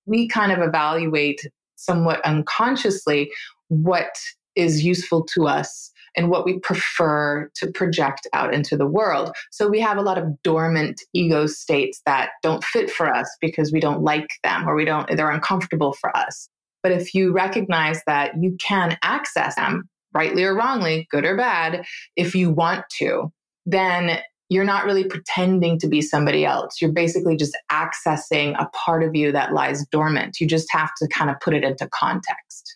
we kind of evaluate somewhat unconsciously what is useful to us and what we prefer to project out into the world. So we have a lot of dormant ego states that don't fit for us because we don't like them or they're uncomfortable for us. But if you recognize that you can access them, rightly or wrongly, good or bad, if you want to, then you're not really pretending to be somebody else. You're basically just accessing a part of you that lies dormant. You just have to kind of put it into context.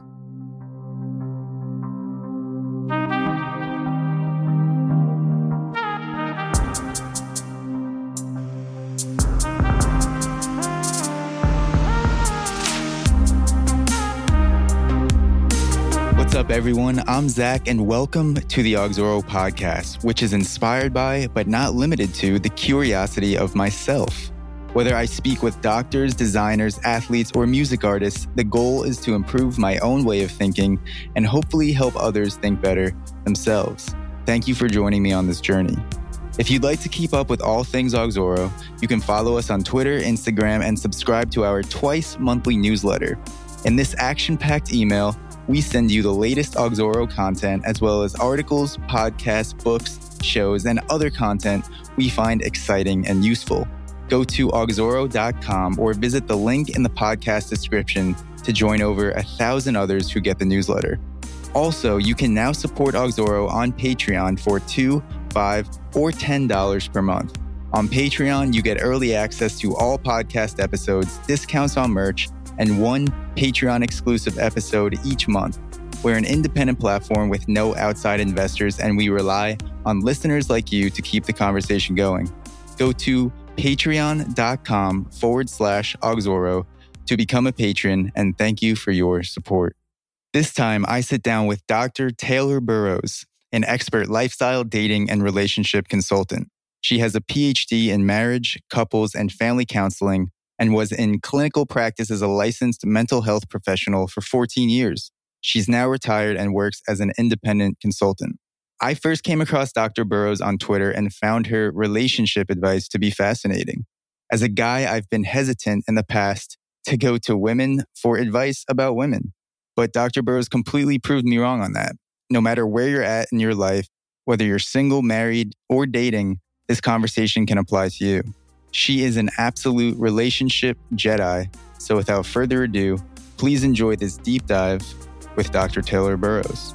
What's up, everyone? I'm Zach, and welcome to the Auxoro podcast, which is inspired by, but not limited to, the curiosity of myself. Whether I speak with doctors, designers, athletes, or music artists, the goal is to improve my own way of thinking and hopefully help others think better themselves. Thank you for joining me on this journey. If you'd like to keep up with all things Auxoro, you can follow us on Twitter, Instagram, and subscribe to our twice-monthly newsletter. In this action-packed email, we send you the latest Auxoro content, as well as articles, podcasts, books, shows, and other content we find exciting and useful. Go to auxoro.com or visit the link in the podcast description to join over 1,000 others who get the newsletter. Also, you can now support Auxoro on Patreon for $2, $5, or $10 per month. On Patreon, you get early access to all podcast episodes, discounts on merch, and one Patreon-exclusive episode each month. We're an independent platform with no outside investors, and we rely on listeners like you to keep the conversation going. Go to patreon.com/Auxoro to become a patron, and thank you for your support. This time, I sit down with Dr. Taylor Burrows, an expert lifestyle, dating, and relationship consultant. She has a PhD in marriage, couples, and family counseling, and was in clinical practice as a licensed mental health professional for 14 years. She's now retired and works as an independent consultant. I first came across Dr. Burrows on Twitter and found her relationship advice to be fascinating. As a guy, I've been hesitant in the past to go to women for advice about women. But Dr. Burrows completely proved me wrong on that. No matter where you're at in your life, whether you're single, married, or dating, this conversation can apply to you. She is an absolute relationship Jedi. So without further ado, please enjoy this deep dive with Dr. Taylor Burrows.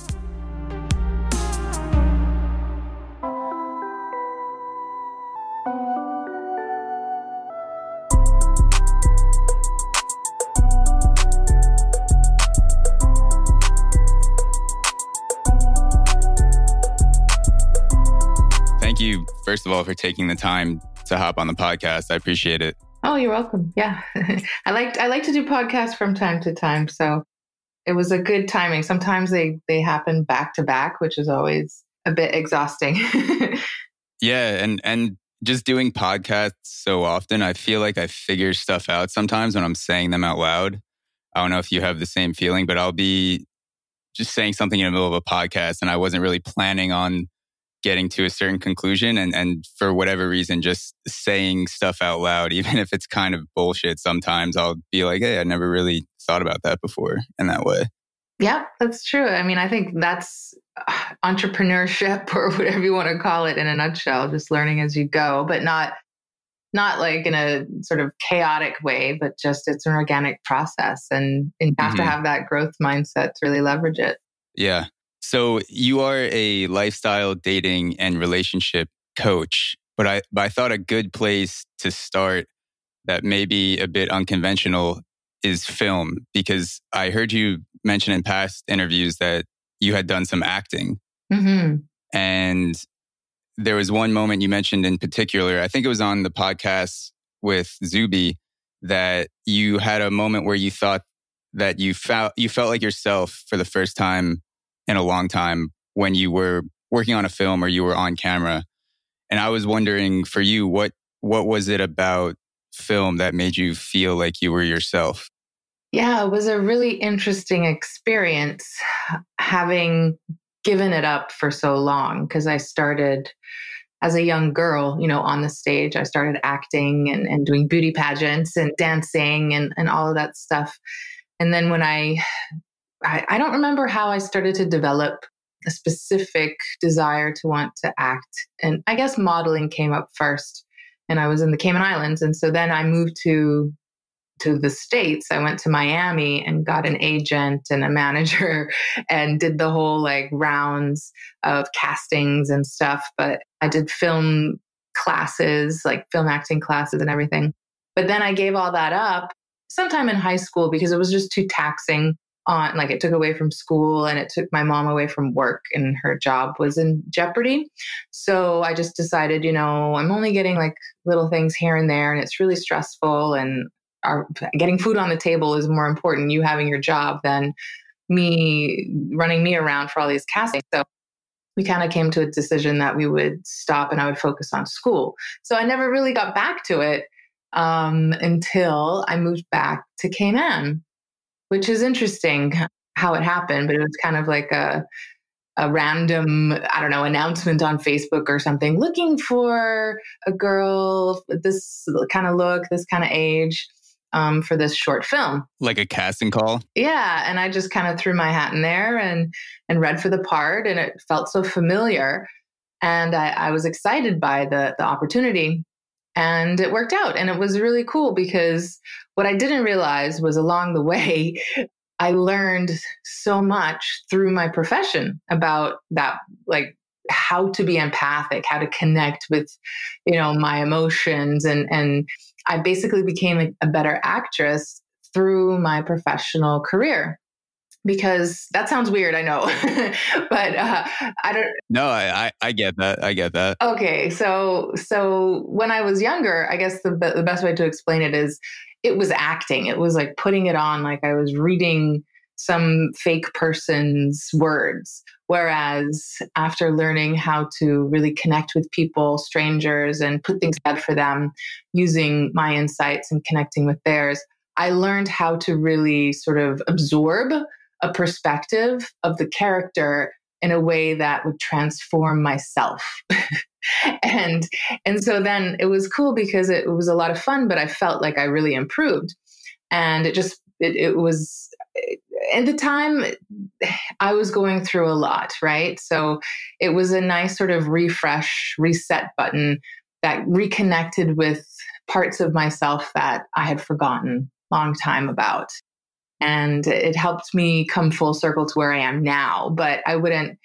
Thank you, first of all, for taking the time to hop on the podcast. I appreciate it. Oh, you're welcome. Yeah. I like to do podcasts from time to time. So it was a good timing. Sometimes they happen back to back, which is always a bit exhausting. Yeah. And just doing podcasts so often, I feel like I figure stuff out sometimes when I'm saying them out loud. I don't know if you have the same feeling, but I'll be just saying something in the middle of a podcast and I wasn't really planning on getting to a certain conclusion, and for whatever reason, just saying stuff out loud, even if it's kind of bullshit, sometimes I'll be like, hey, I never really thought about that before in that way. Yeah, that's true. I mean, I think that's entrepreneurship or whatever you want to call it in a nutshell, just learning as you go, but not like in a sort of chaotic way, but just it's an organic process, and you have to have that growth mindset to really leverage it. Yeah. So you are a lifestyle, dating, and relationship coach, but I thought a good place to start that may be a bit unconventional is film, because I heard you mention in past interviews that you had done some acting. Mm-hmm. And there was one moment you mentioned in particular, I think it was on the podcast with Zuby, that you had a moment where you thought that you felt like yourself for the first time in a long time when you were working on a film or you were on camera. And I was wondering for you, what was it about film that made you feel like you were yourself? Yeah, it was a really interesting experience having given it up for so long, because I started as a young girl, on the stage. I started acting and doing beauty pageants and dancing and all of that stuff. And then when I don't remember how I started to develop a specific desire to want to act. And I guess modeling came up first. And I was in the Cayman Islands. And so then I moved to the States. I went to Miami and got an agent and a manager and did the whole like rounds of castings and stuff. But I did film classes, like film acting classes and everything. But then I gave all that up sometime in high school because it was just too taxing on, like it took away from school and it took my mom away from work and her job was in jeopardy. So I just decided, I'm only getting like little things here and there and it's really stressful and getting food on the table is more important, you having your job, than me running me around for all these castings. So we kind of came to a decision that we would stop and I would focus on school. So I never really got back to it until I moved back to Cayman, which is interesting how it happened, but it was kind of like a random, announcement on Facebook or something, looking for a girl with this kind of look, this kind of age, for this short film. Like a casting call? Yeah. And I just kind of threw my hat in there and read for the part, and it felt so familiar. And I was excited by the opportunity, and it worked out. And it was really cool because what I didn't realize was along the way, I learned so much through my profession about that, like how to be empathic, how to connect with, my emotions. And I basically became a better actress through my professional career. Because that sounds weird, I know, but I don't. No, I get that. I get that. Okay, so when I was younger, I guess the best way to explain it is it was acting. It was like putting it on, like I was reading some fake person's words. Whereas after learning how to really connect with people, strangers, and put things together for them using my insights and connecting with theirs, I learned how to really sort of absorb a perspective of the character in a way that would transform myself. and so then it was cool because it was a lot of fun, but I felt like I really improved. And it was, at the time, I was going through a lot, right? So it was a nice sort of refresh, reset button that reconnected with parts of myself that I had forgotten a long time about. And it helped me come full circle to where I am now. But I wouldn't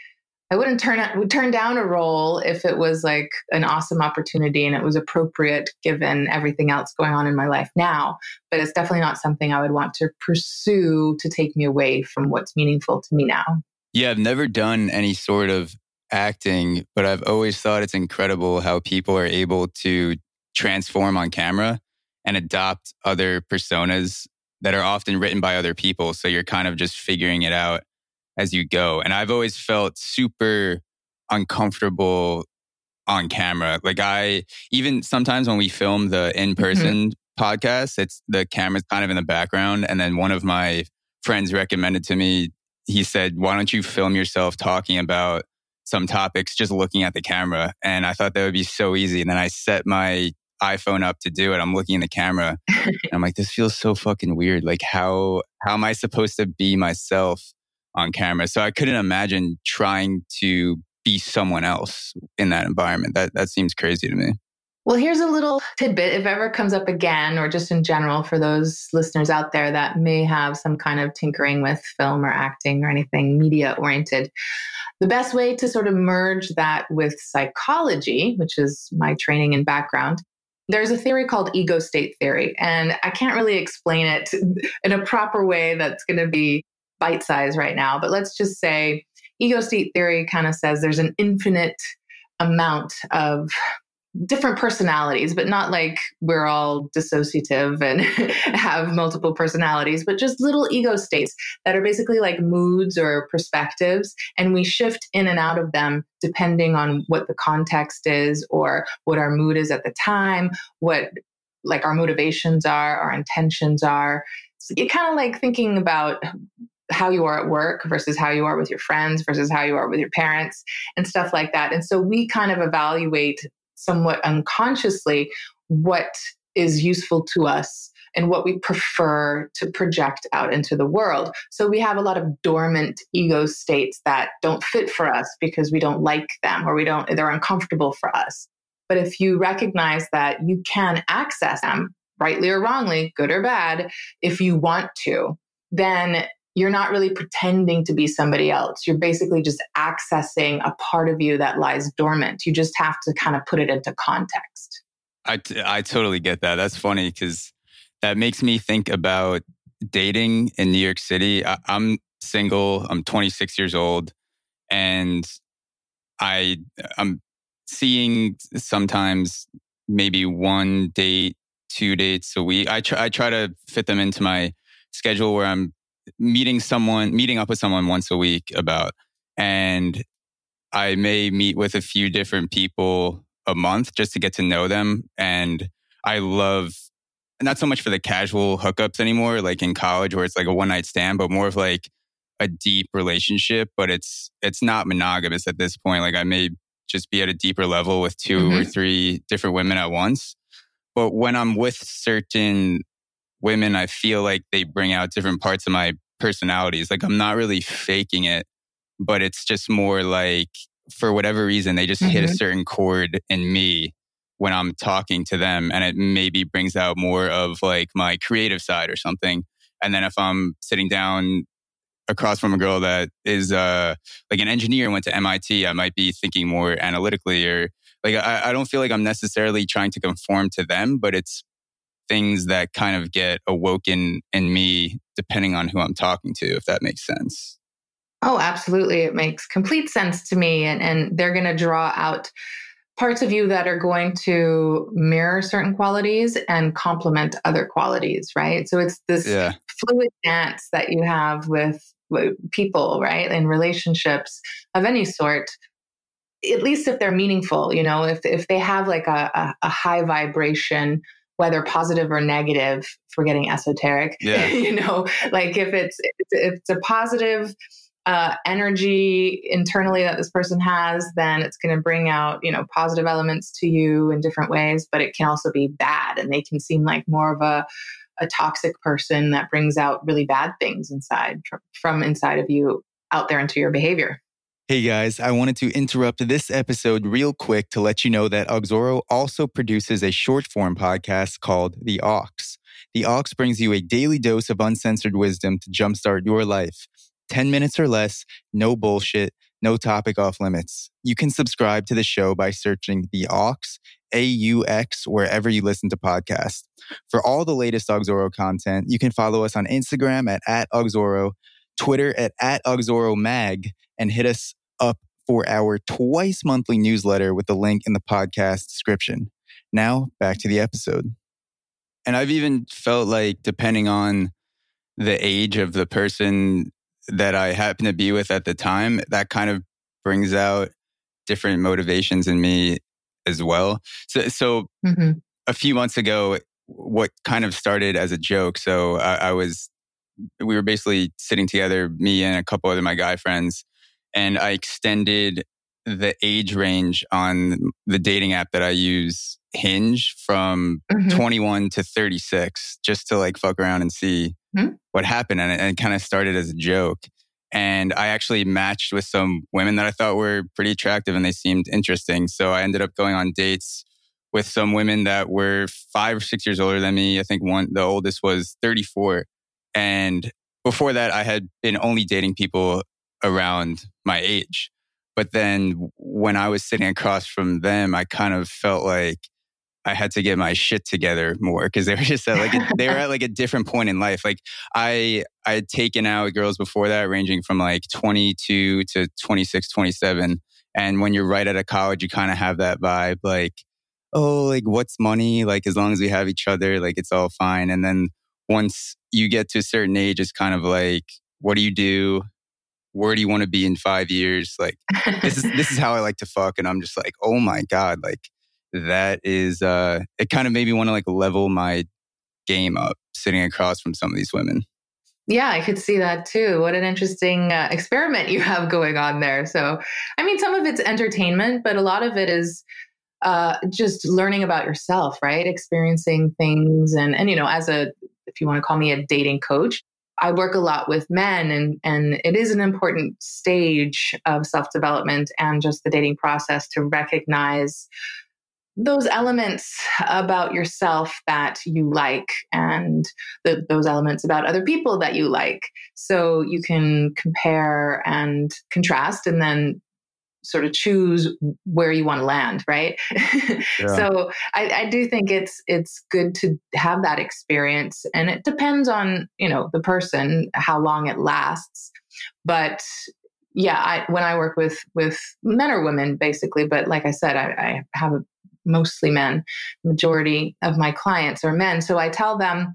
turn down a role if it was like an awesome opportunity and it was appropriate given everything else going on in my life now. But it's definitely not something I would want to pursue to take me away from what's meaningful to me now. Yeah, I've never done any sort of acting, but I've always thought it's incredible how people are able to transform on camera and adopt other personas that are often written by other people. So you're kind of just figuring it out as you go. And I've always felt super uncomfortable on camera. Like even sometimes when we film the in-person podcast, it's the camera's kind of in the background. And then one of my friends recommended to me, he said, why don't you film yourself talking about some topics, just looking at the camera? And I thought that would be so easy. And then I set my iPhone up to do it. I'm looking in the camera and I'm like, this feels so fucking weird. Like how am I supposed to be myself on camera? So I couldn't imagine trying to be someone else in that environment. That seems crazy to me. Well, here's a little tidbit if ever comes up again, or just in general for those listeners out there that may have some kind of tinkering with film or acting or anything media oriented. The best way to sort of merge that with psychology, which is my training and background, there's a theory called ego state theory. And I can't really explain it in a proper way that's going to be bite-sized right now. But let's just say ego state theory kind of says there's an infinite amount of different personalities, but not like we're all dissociative and have multiple personalities, but just little ego states that are basically like moods or perspectives. And we shift in and out of them depending on what the context is or what our mood is at the time, what like our motivations are, our intentions are. So you're kind of like thinking about how you are at work versus how you are with your friends versus how you are with your parents and stuff like that. And so we kind of evaluate somewhat unconsciously what is useful to us and what we prefer to project out into the world. So we have a lot of dormant ego states that don't fit for us because we don't like them or they're uncomfortable for us. But if you recognize that you can access them, rightly or wrongly, good or bad, if you want to, then you're not really pretending to be somebody else. You're basically just accessing a part of you that lies dormant. You just have to kind of put it into context. I totally get that. That's funny because that makes me think about dating in New York City. I'm single. I'm 26 years old. And I'm seeing sometimes maybe 1 date, 2 dates a week. I try to fit them into my schedule where I'm meeting up with someone once a week and I may meet with a few different people a month just to get to know them. And I love, not so much for the casual hookups anymore, like in college where it's like a one night stand, but more of like a deep relationship, but it's not monogamous at this point. Like I may just be at a deeper level with 2 or 3 different women at once. But when I'm with certain women, I feel like they bring out different parts of my personalities. Like I'm not really faking it, but it's just more like for whatever reason, they just hit a certain chord in me when I'm talking to them. And it maybe brings out more of like my creative side or something. And then if I'm sitting down across from a girl that is like an engineer and went to MIT, I might be thinking more analytically, or like I don't feel like I'm necessarily trying to conform to them, but it's things that kind of get awoken in me depending on who I'm talking to, if that makes sense. Oh, absolutely. It makes complete sense to me. And they're going to draw out parts of you that are going to mirror certain qualities and complement other qualities, right? So it's this fluid dance that you have with people, right? In relationships of any sort, at least if they're meaningful, if they have like a high vibration, whether positive or negative, if we're getting esoteric, like if it's a positive energy internally that this person has, then it's going to bring out, positive elements to you in different ways, but it can also be bad and they can seem like more of a toxic person that brings out really bad things inside from inside of you out there into your behavior. Hey guys, I wanted to interrupt this episode real quick to let you know that Auxoro also produces a short form podcast called The Aux. The Aux brings you a daily dose of uncensored wisdom to jumpstart your life. 10 minutes or less, no bullshit, no topic off limits. You can subscribe to the show by searching The Aux, AUX, wherever you listen to podcasts. For all the latest Auxoro content, you can follow us on Instagram at Auxoro, Twitter at AuxoroMag, and hit us up for our twice monthly newsletter with the link in the podcast description. Now, back to the episode. And I've even felt like, depending on the age of the person that I happen to be with at the time, that kind of brings out different motivations in me as well. So a few months ago, what kind of started as a joke. So we were basically sitting together, me and a couple other my guy friends, and I extended the age range on the dating app that I use, Hinge, from 21 to 36, just to like fuck around and see what happened. And it kind of started as a joke. And I actually matched with some women that I thought were pretty attractive and they seemed interesting. So I ended up going on dates with some women that were 5 or 6 years older than me. I think the oldest was 34. And before that, I had been only dating people around my age. But then when I was sitting across from them, I kind of felt like I had to get my shit together more because they were just they were at like a different point in life. Like I had taken out girls before that, ranging from like 22 to 26, 27. And when you're right out of college, you kind of have that vibe like, oh, like what's money? Like as long as we have each other, like it's all fine. And then once you get to a certain age, it's kind of like, what do you do? Where do you want to be in 5 years? Like this is how I like to fuck. And I'm just like, oh my God, like that is it kind of made me want to like level my game up sitting across from some of these women. Yeah, I could see that too. What an interesting experiment you have going on there. So, I mean, some of it's entertainment, but a lot of it is just learning about yourself, right? Experiencing things. And, if you want to call me a dating coach, I work a lot with men, and it is an important stage of self-development and just the dating process to recognize those elements about yourself that you like, and those elements about other people that you like. So you can compare and contrast and then sort of choose where you want to land, right? Yeah. So I do think it's good to have that experience, and it depends on the person how long it lasts. But yeah, when I work with men or women, basically, but like I said, I have mostly men. Majority of my clients are men, so I tell them,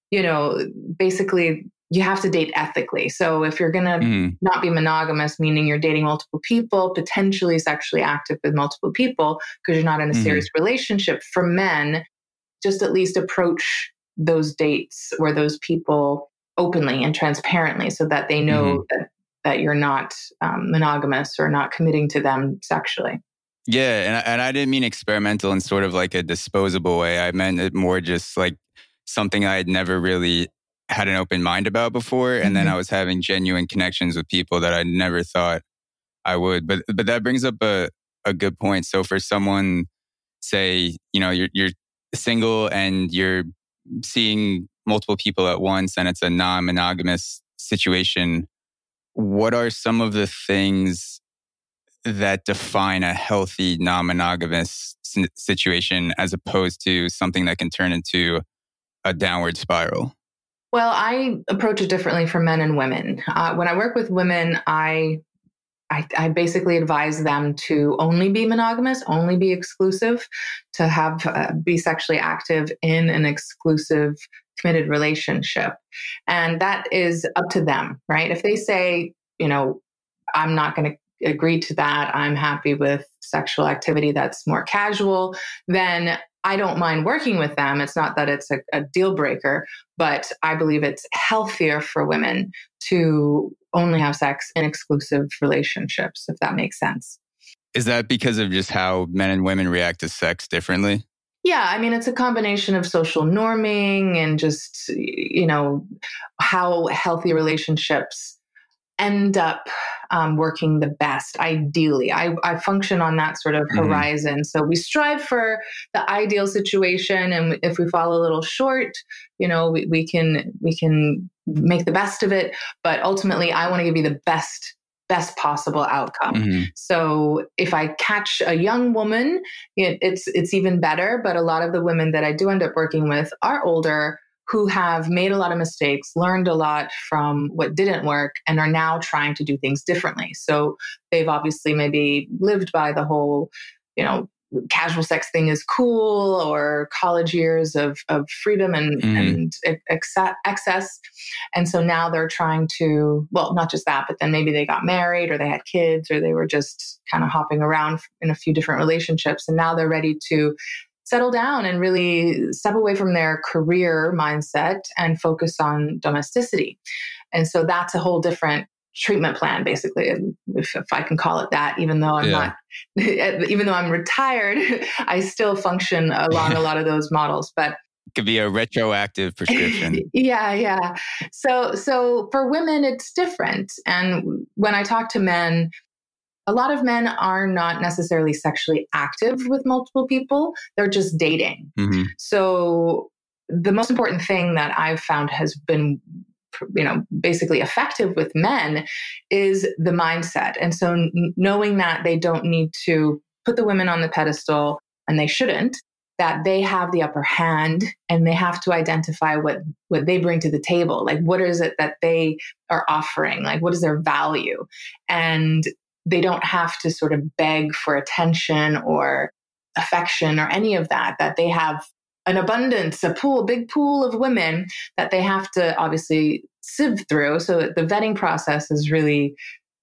basically, you have to date ethically. So if you're going to not be monogamous, meaning you're dating multiple people, potentially sexually active with multiple people, because you're not in a serious relationship, for men, just at least approach those dates or those people openly and transparently so that they know that you're not monogamous or not committing to them sexually. Yeah. And I didn't mean experimental in sort of like a disposable way. I meant it more just like something I had never really had an open mind about before. And then I was having genuine connections with people that I never thought I would. But that brings up a good point. So for someone, say, you're single and you're seeing multiple people at once and it's a non-monogamous situation, what are some of the things that define a healthy non-monogamous situation as opposed to something that can turn into a downward spiral? Well, I approach it differently for men and women. When I work with women, I basically advise them to only be monogamous, only be exclusive, to have be sexually active in an exclusive, committed relationship. And that is up to them, right? If they say, I'm not going to agree to that, I'm happy with sexual activity that's more casual, then I don't mind working with them. It's not that it's a deal breaker, but I believe it's healthier for women to only have sex in exclusive relationships, if that makes sense. Is that because of just how men and women react to sex differently? Yeah, I mean, it's a combination of social norming and just, how healthy relationships end up working the best, ideally. I function on that sort of horizon. So we strive for the ideal situation. And if we fall a little short, we can make the best of it. But ultimately, I want to give you the best possible outcome. So if I catch a young woman, it's even better. But a lot of the women that I do end up working with are older, who have made a lot of mistakes, learned a lot from what didn't work, and are now trying to do things differently. So they've obviously maybe lived by the whole, casual sex thing is cool, or college years of freedom and excess. And so now they're trying to, well, not just that, but then maybe they got married or they had kids or they were just kind of hopping around in a few different relationships. And now they're ready to settle down and really step away from their career mindset and focus on domesticity. And so that's a whole different treatment plan, basically, if I can call it that, even though I'm not, even though I'm retired, I still function along a lot of those models. But it could be a retroactive prescription. Yeah. So for women, it's different. And when I talk to men, a lot of men are not necessarily sexually active with multiple people. They're just dating. So the most important thing that I've found has been, basically effective with men is the mindset. And so knowing that they don't need to put the women on the pedestal, and they shouldn't, that they have the upper hand and they have to identify what they bring to the table. Like, what is it that they are offering? Like, what is their value? And they don't have to sort of beg for attention or affection or any of that, that they have an abundance, big pool of women that they have to obviously sieve through. So the vetting process is really,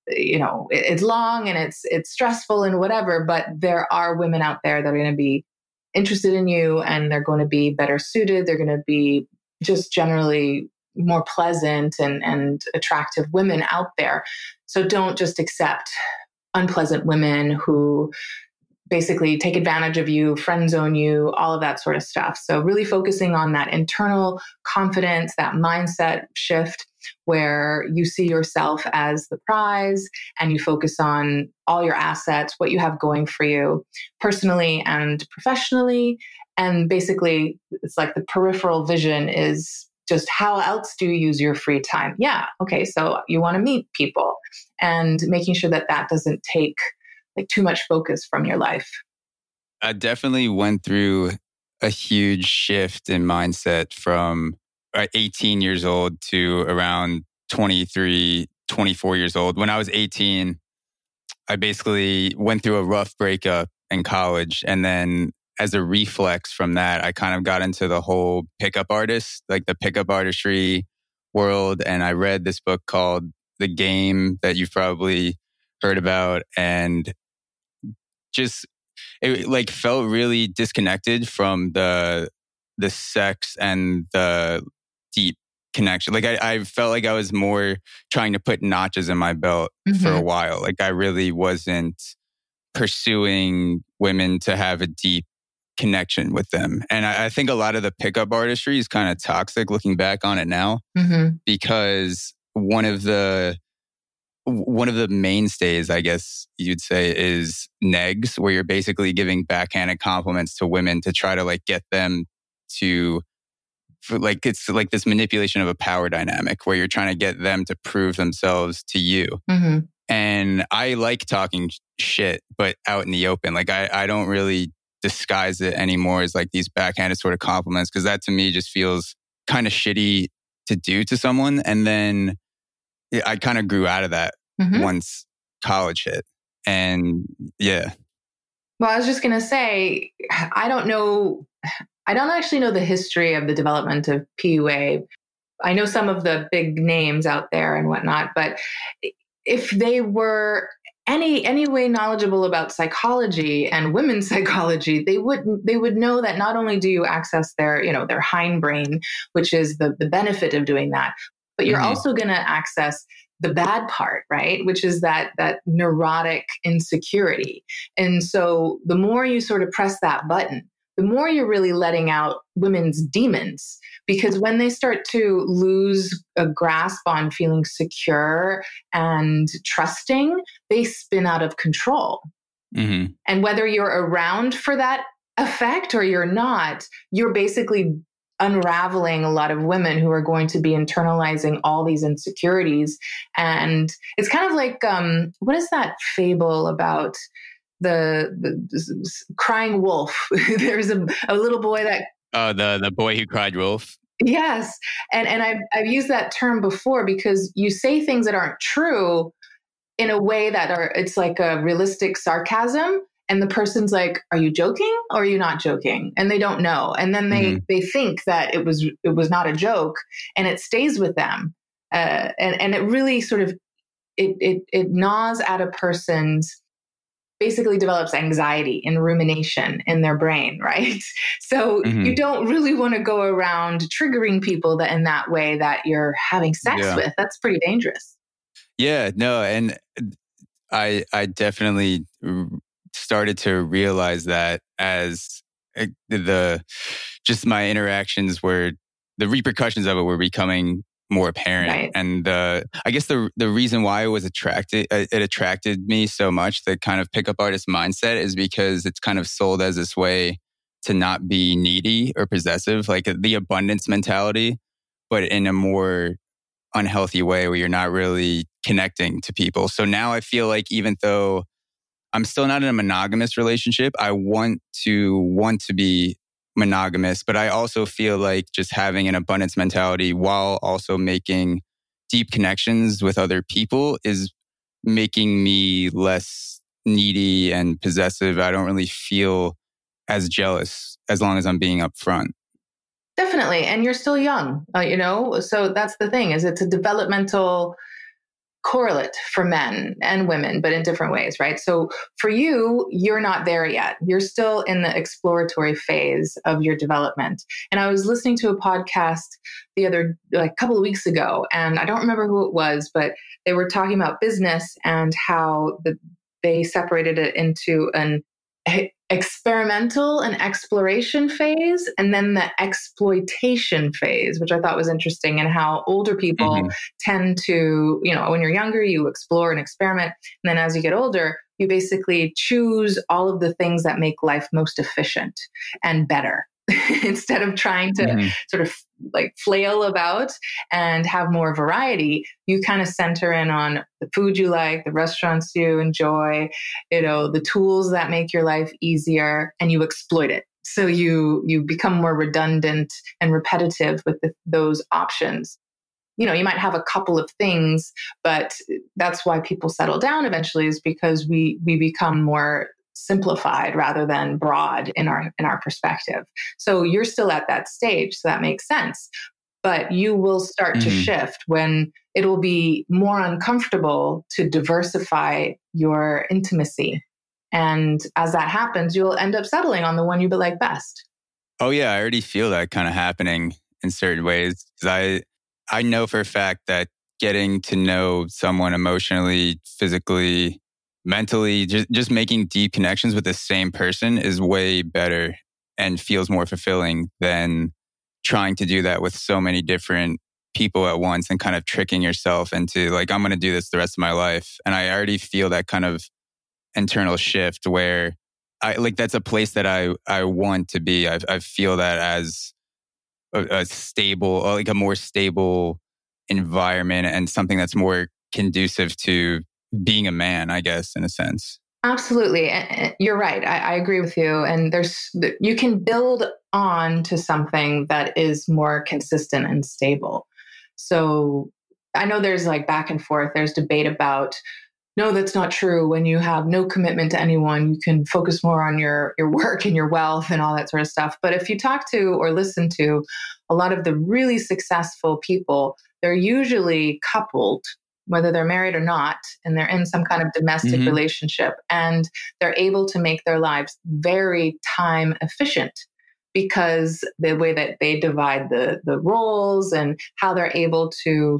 it's long and it's stressful and whatever, but there are women out there that are going to be interested in you, and they're going to be better suited. They're going to be just generally, more pleasant and attractive women out there. So don't just accept unpleasant women who basically take advantage of you, friend zone you, all of that sort of stuff. So really focusing on that internal confidence, that mindset shift where you see yourself as the prize and you focus on all your assets, what you have going for you personally and professionally. And basically, it's like the peripheral vision is just how else do you use your free time? Yeah. Okay. So you want to meet people and making sure that that doesn't take like too much focus from your life. I definitely went through a huge shift in mindset from 18 years old to around 23, 24 years old. When I was 18, I basically went through a rough breakup in college. And then as a reflex from that, I kind of got into the whole pickup artist, like the pickup artistry world. And I read this book called The Game that you've probably heard about. And just it like felt really disconnected from the sex and the deep connection. Like I felt like I was more trying to put notches in my belt for a while. Like I really wasn't pursuing women to have a deep connection with them. And I think a lot of the pickup artistry is kind of toxic looking back on it now, because one of the mainstays, I guess you'd say, is negs, where you're basically giving backhanded compliments to women to try to like get them to, like, it's like this manipulation of a power dynamic where you're trying to get them to prove themselves to you. And I like talking shit, but out in the open. Like I don't really disguise it anymore as like these backhanded sort of compliments, because that to me just feels kind of shitty to do to someone. And then I kind of grew out of that once college hit. And yeah. Well, I was just going to say, I don't actually know the history of the development of PUA. I know some of the big names out there and whatnot, but if they were any way knowledgeable about psychology and women's psychology, they would know that not only do you access their hindbrain, which is the benefit of doing that, but you're also going to access the bad part, right? Which is that neurotic insecurity. And so the more you sort of press that button, the more you're really letting out women's demons. Because when they start to lose a grasp on feeling secure and trusting, they spin out of control. And whether you're around for that effect or you're not, you're basically unraveling a lot of women who are going to be internalizing all these insecurities. And it's kind of like, what is that fable about the crying wolf? There's a little boy that... Oh, the boy who cried wolf. Yes. And I've used that term before because you say things that aren't true in a way that it's like a realistic sarcasm. And the person's like, are you joking or are you not joking? And they don't know. And then they think that it was not a joke, and it stays with them. And it really sort of, it gnaws at a person's, basically develops anxiety and rumination in their brain, right? So you don't really want to go around triggering people that in that way that you're having sex with. That's pretty dangerous. Yeah, no. And I definitely started to realize that as just my interactions were, the repercussions of it were becoming more apparent. Right. And I guess the reason why it attracted me so much, the kind of pickup artist mindset, is because it's kind of sold as this way to not be needy or possessive, like the abundance mentality, but in a more unhealthy way where you're not really connecting to people. So now I feel like even though I'm still not in a monogamous relationship, I want to be monogamous, but I also feel like just having an abundance mentality while also making deep connections with other people is making me less needy and possessive. I don't really feel as jealous as long as I'm being upfront. Definitely. And you're still young, so that's the thing, is it's a developmental correlate for men and women, but in different ways, right? So for you, you're not there yet. You're still in the exploratory phase of your development. And I was listening to a podcast like a couple of weeks ago, and I don't remember who it was, but they were talking about business and how they separated it into an experimental and exploration phase, and then the exploitation phase, which I thought was interesting, and how older people tend to, when you're younger, you explore and experiment. And then as you get older, you basically choose all of the things that make life most efficient and better. Instead of trying to sort of like flail about and have more variety, you kind of center in on the food you like, the restaurants you enjoy, the tools that make your life easier, and you exploit it. So you become more redundant and repetitive with those options. You might have a couple of things, but that's why people settle down eventually, is because we become more simplified rather than broad in our perspective. So you're still at that stage, so that makes sense. But you will start to shift when it will be more uncomfortable to diversify your intimacy. And as that happens, you'll end up settling on the one you like best. Oh yeah, I already feel that kind of happening in certain ways. Because I know for a fact that getting to know someone emotionally, physically, mentally, just making deep connections with the same person is way better and feels more fulfilling than trying to do that with so many different people at once and kind of tricking yourself into like, I'm going to do this the rest of my life. And I already feel that kind of internal shift where that's a place that I want to be. I feel that as a stable, like a more stable environment and something that's more conducive to being a man, I guess, in a sense. Absolutely. You're right. I agree with you. And you can build on to something that is more consistent and stable. So I know there's like back and forth. There's debate about, no, that's not true. When you have no commitment to anyone, you can focus more on your work and your wealth and all that sort of stuff. But if you talk to or listen to a lot of the really successful people, they're usually coupled, whether they're married or not, and they're in some kind of domestic relationship, and they're able to make their lives very time efficient because the way that they divide the roles and how they're able to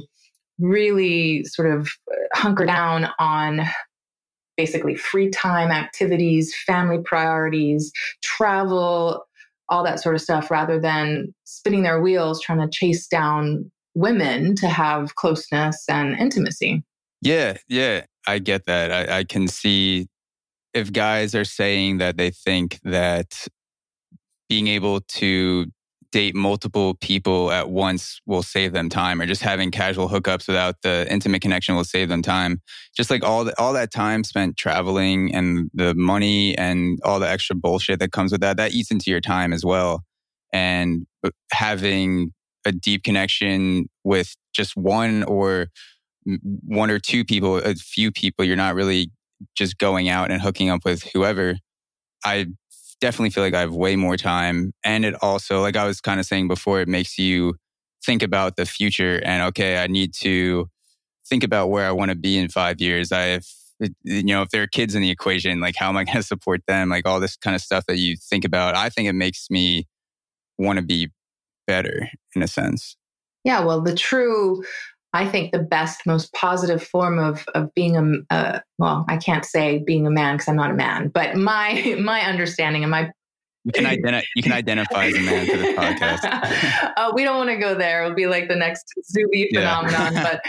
really sort of hunker down on basically free time activities, family priorities, travel, all that sort of stuff, rather than spinning their wheels trying to chase down women to have closeness and intimacy. Yeah, I get that. I can see if guys are saying that they think that being able to date multiple people at once will save them time, or just having casual hookups without the intimate connection will save them time. Just like all that time spent traveling and the money and all the extra bullshit that comes with that eats into your time as well. And having a deep connection with just one or two people, a few people, you're not really just going out and hooking up with whoever. I definitely feel like I have way more time. And it also, like I was kind of saying before, it makes you think about the future and, okay, I need to think about where I want to be in 5 years. If there are kids in the equation, like how am I going to support them? Like all this kind of stuff that you think about. I think it makes me want to be better in a sense. Yeah, well, I think the best, most positive form of being I can't say being a man because I'm not a man, but my understanding and my you can identify as a man for this podcast. We don't want to go there. It'll be like the next Zuby phenomenon. But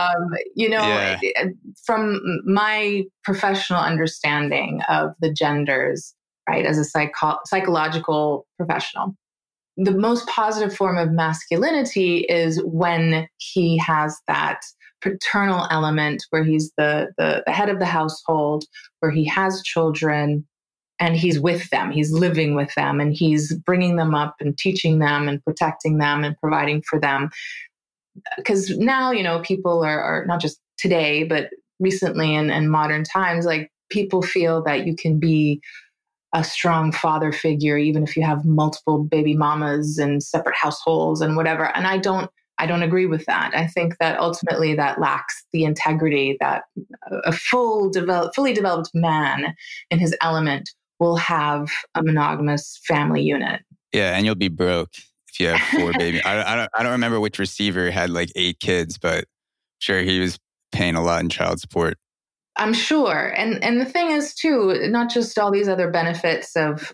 from my professional understanding of the genders, right, as a psychological professional, the most positive form of masculinity is when he has that paternal element where he's the head of the household, where he has children and he's with them, he's living with them, and he's bringing them up and teaching them and protecting them and providing for them. Because now, people are not just today, but recently in modern times, like people feel that you can be a strong father figure, even if you have multiple baby mamas and separate households and whatever. And I don't I don't agree with that. I think that ultimately that lacks the integrity that a fully developed man in his element will have a monogamous family unit. Yeah, and you'll be broke if you have 4 babies. I don't remember which receiver had like 8 kids, but I'm sure he was paying a lot in child support. I'm sure. And the thing is too, not just all these other benefits of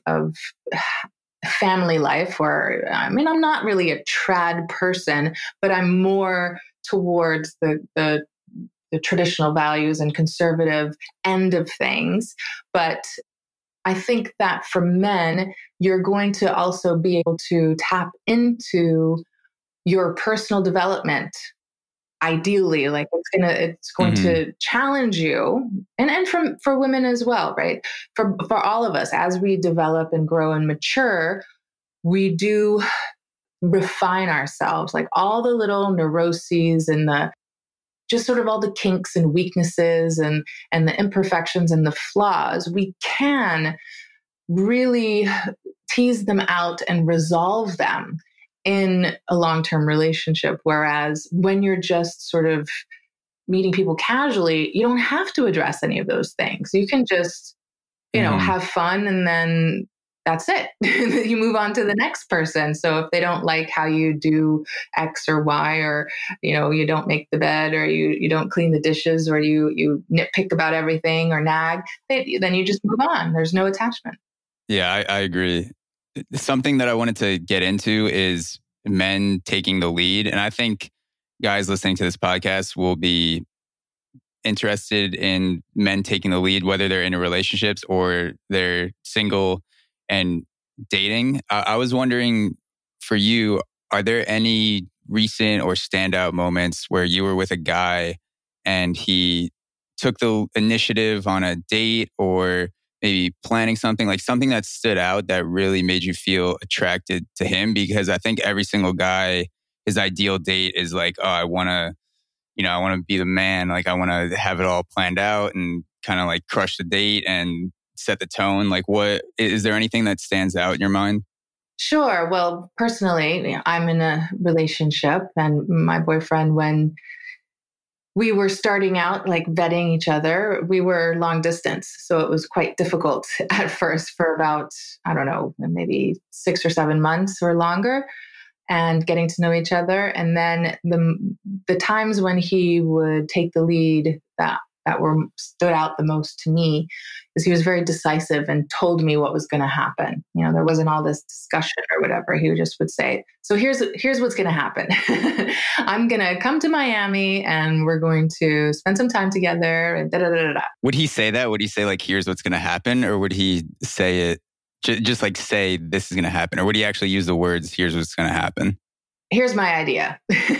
family life, or I'm not really a trad person, but I'm more towards the traditional values and conservative end of things. But I think that for men, you're going to also be able to tap into your personal development. Ideally, like it's going to challenge you, and for women as well, right? For all of us, as we develop and grow and mature, we do refine ourselves, like all the little neuroses and the just sort of all the kinks and weaknesses and the imperfections and the flaws. We can really tease them out and resolve them in a long-term relationship. Whereas when you're just sort of meeting people casually, you don't have to address any of those things. You can just, have fun, and then that's it. You move on to the next person. So if they don't like how you do X or Y, or, you don't make the bed, or you don't clean the dishes, or you nitpick about everything or nag, then you just move on. There's no attachment. Yeah, I agree. Something that I wanted to get into is men taking the lead. And I think guys listening to this podcast will be interested in men taking the lead, whether they're in relationships or they're single and dating. I was wondering, for you, are there any recent or standout moments where you were with a guy and he took the initiative on a date, or maybe planning something, like something that stood out that really made you feel attracted to him? Because I think every single guy, his ideal date is like, oh, I want to be the man. Like, I want to have it all planned out and kind of like crush the date and set the tone. Like, what is there anything that stands out in your mind? Sure. Well, personally, I'm in a relationship, and my boyfriend, when we were starting out, like vetting each other, we were long distance. So it was quite difficult at first for about, I don't know, maybe 6 or 7 months or longer, and getting to know each other. And then the times when he would take the lead that stood out the most to me is he was very decisive and told me what was going to happen. There wasn't all this discussion or whatever. He just would say, so here's what's going to happen. I'm going to come to Miami and we're going to spend some time together and da da da da. Would he say that? Would he say like, here's what's going to happen? Or would he say it just like say this is going to happen? Or would he actually use the words, here's what's going to happen? Here's my idea.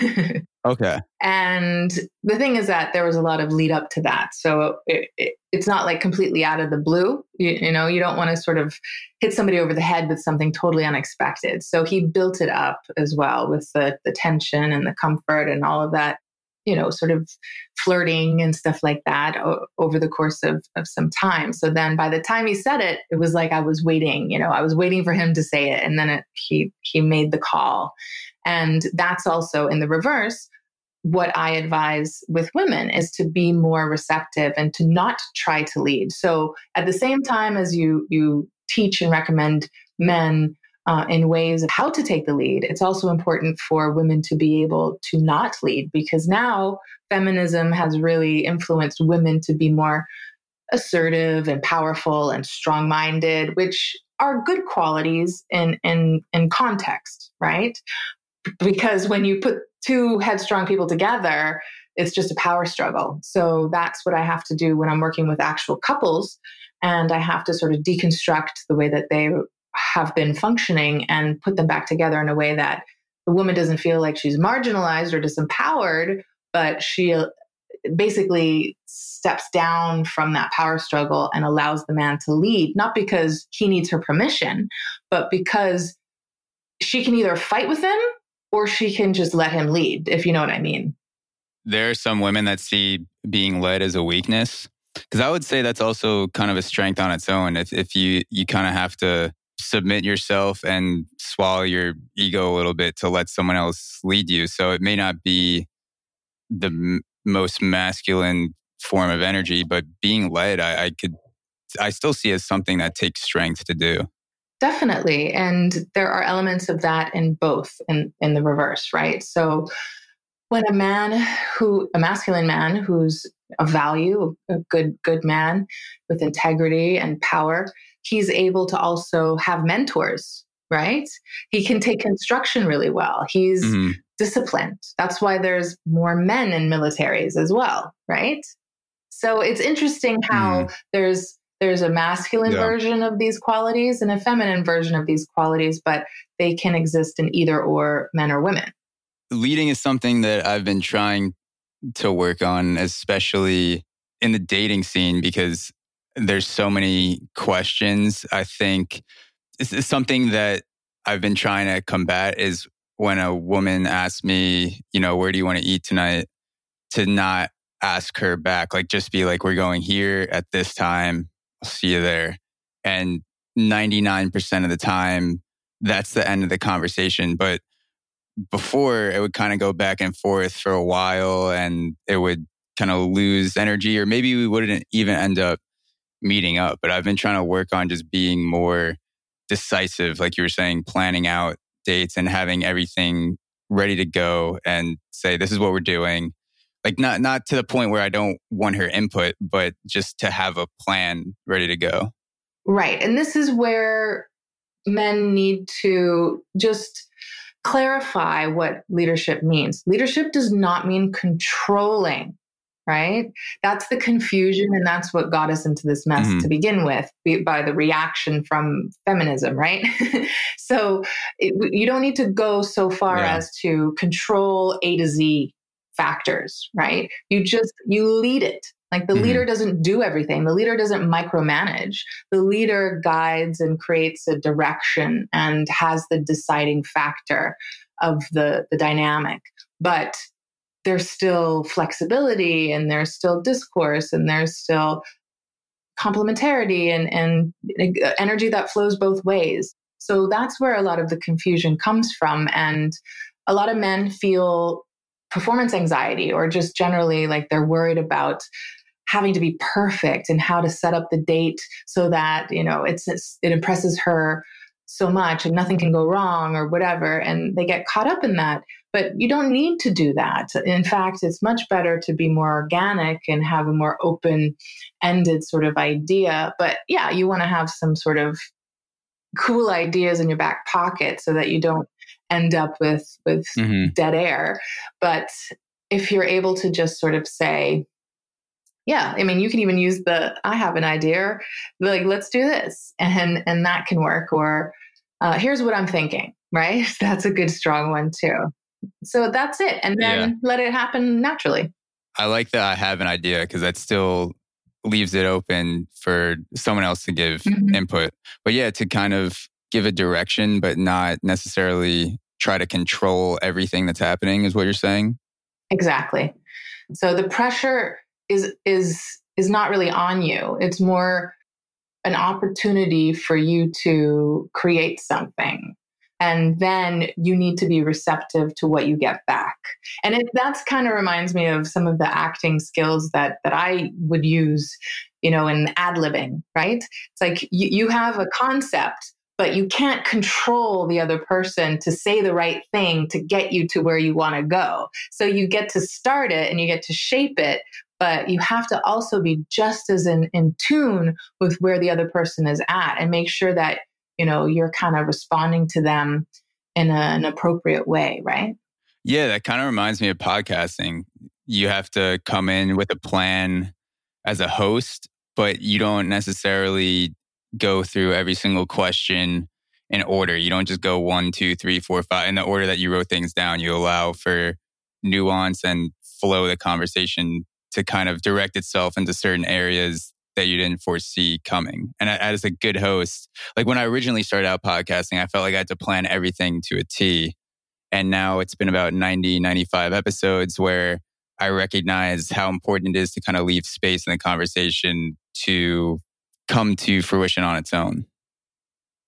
Okay. And the thing is that there was a lot of lead up to that. So it's not like completely out of the blue. You don't want to sort of hit somebody over the head with something totally unexpected. So he built it up as well with the tension and the comfort and all of that, sort of flirting and stuff like that over the course of some time. So then by the time he said it, it was like I was waiting, I was waiting for him to say it. And then he made the call. And that's also in the reverse. What I advise with women is to be more receptive and to not try to lead. So at the same time as you teach and recommend men in ways of how to take the lead, it's also important for women to be able to not lead, because now feminism has really influenced women to be more assertive and powerful and strong-minded, which are good qualities in context, right? Because when you put two headstrong people together, it's just a power struggle. So that's what I have to do when I'm working with actual couples. And I have to sort of deconstruct the way that they have been functioning and put them back together in a way that the woman doesn't feel like she's marginalized or disempowered, but she basically steps down from that power struggle and allows the man to lead, not because he needs her permission, but because she can either fight with him or she can just let him lead, if you know what I mean. There are some women that see being led as a weakness, because I would say that's also kind of a strength on its own. If you kind of have to submit yourself and swallow your ego a little bit to let someone else lead you. So it may not be the most masculine form of energy, but being led, I still see as something that takes strength to do. Definitely. And there are elements of that in both in the reverse, right? So when a masculine man who's of value, a good man with integrity and power, he's able to also have mentors, right? He can take instruction really well. He's disciplined. That's why there's more men in militaries as well, right? So it's interesting how there's a masculine version of these qualities and a feminine version of these qualities, but they can exist in either or, men or women. Leading is something that I've been trying to work on, especially in the dating scene, because there's so many questions. I think it's something that I've been trying to combat is when a woman asks me, where do you want to eat tonight? To not ask her back, like just be like, we're going here at this time. I'll see you there. And 99% of the time, that's the end of the conversation. But before, it would kind of go back and forth for a while and it would kind of lose energy, or maybe we wouldn't even end up meeting up. But I've been trying to work on just being more decisive, like you were saying, planning out dates and having everything ready to go and say, this is what we're doing. Like not to the point where I don't want her input, but just to have a plan ready to go. Right. And this is where men need to just clarify what leadership means. Leadership does not mean controlling, right? That's the confusion, and that's what got us into this mess to begin with by the reaction from feminism, right? So you don't need to go so far as to control A to Z factors, right? You lead it. Like the leader doesn't do everything. The leader doesn't micromanage. The leader guides and creates a direction and has the deciding factor of the dynamic. But there's still flexibility and there's still discourse and there's still complementarity and energy that flows both ways. So that's where a lot of the confusion comes from. And a lot of men feel performance anxiety, or just generally like they're worried about having to be perfect and how to set up the date so that, it impresses her so much and nothing can go wrong or whatever. And they get caught up in that. But you don't need to do that. In fact, it's much better to be more organic and have a more open-ended sort of idea. But yeah, you want to have some sort of cool ideas in your back pocket so that you don't end up with dead air. But if you're able to just sort of say, yeah, I mean, you can even use I have an idea, like, let's do this. And that can work. Or here's what I'm thinking, right? That's a good, strong one too. So that's it. And then let it happen naturally. I like that I have an idea, because that still leaves it open for someone else to give input. But yeah, to kind of give a direction, but not necessarily try to control everything that's happening is what you're saying? Exactly. So the pressure is not really on you. It's more an opportunity for you to create something. And then you need to be receptive to what you get back. And that's kind of reminds me of some of the acting skills that I would use, in ad-libbing, right? It's like you have a concept, but you can't control the other person to say the right thing to get you to where you want to go. So you get to start it and you get to shape it, but you have to also be just as in tune with where the other person is at and make sure that, you're kind of responding to them in an appropriate way, right? Yeah, that kind of reminds me of podcasting. You have to come in with a plan as a host, but you don't necessarily go through every single question in order. You don't just go 1, 2, 3, 4, 5 in the order that you wrote things down. You allow for nuance and flow the conversation to kind of direct itself into certain areas that you didn't foresee coming. And as a good host, like when I originally started out podcasting, I felt like I had to plan everything to a T. And now it's been about 90, 95 episodes where I recognize how important it is to kind of leave space in the conversation to come to fruition on its own.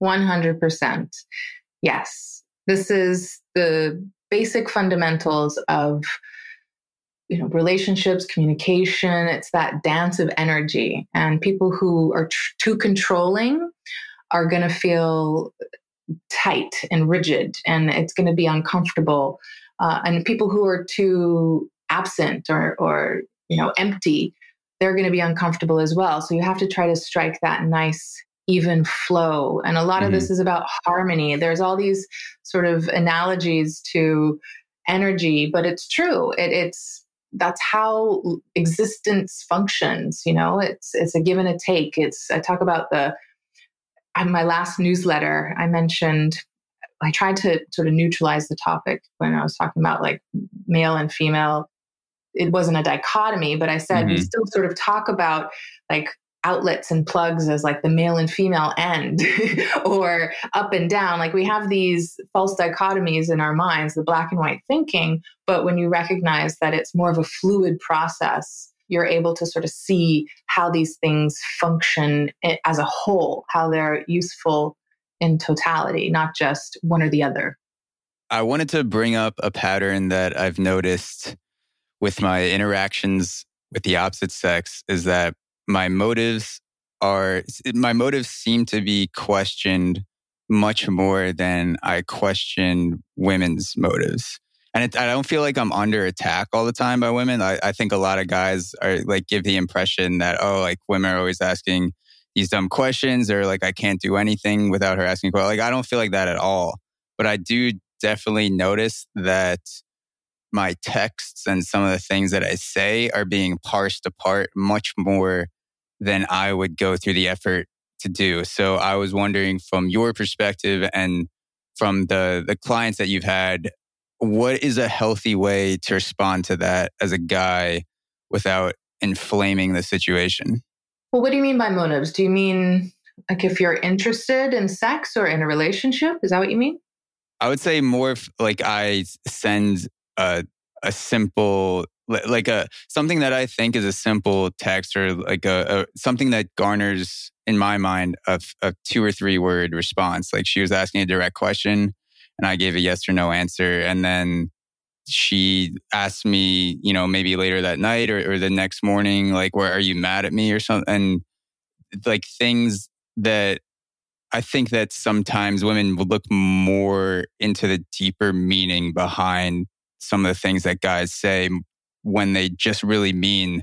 100%. Yes. This is the basic fundamentals of relationships, communication. It's that dance of energy. And people who are too controlling are going to feel tight and rigid, and it's going to be uncomfortable. And people who are too absent or empty, they're going to be uncomfortable as well. So you have to try to strike that nice, even flow. And a lot of this is about harmony. There's all these sort of analogies to energy, but it's true. That's how existence functions. It's a give and a take. I talk about my last newsletter, I tried to sort of neutralize the topic when I was talking about like male and female. It wasn't a dichotomy, but I said we still sort of talk about like outlets and plugs as like the male and female end or up and down. Like we have these false dichotomies in our minds, the black and white thinking. But when you recognize that it's more of a fluid process, you're able to sort of see how these things function as a whole, how they're useful in totality, not just one or the other. I wanted to bring up a pattern that I've noticed with my interactions with the opposite sex is that my motives seem to be questioned much more than I question women's motives. And I don't feel like I'm under attack all the time by women. I think a lot of guys are like give the impression that, like women are always asking these dumb questions or like I can't do anything without her asking questions. Like I don't feel like that at all. But I do definitely notice that my texts and some of the things that I say are being parsed apart much more than I would go through the effort to do. So I was wondering from your perspective and from the clients that you've had, what is a healthy way to respond to that as a guy without inflaming the situation? Well, what do you mean by motives? Do you mean like if you're interested in sex or in a relationship? Is that what you mean? I would say more like I send a simple, like something that I think is a simple text or like something that garners in my mind a 2 or 3 word response. Like she was asking a direct question and I gave a yes or no answer. And then she asked me, maybe later that night or the next morning, like, where are you mad at me or something? And like things that I think that sometimes women will look more into the deeper meaning behind some of the things that guys say when they just really mean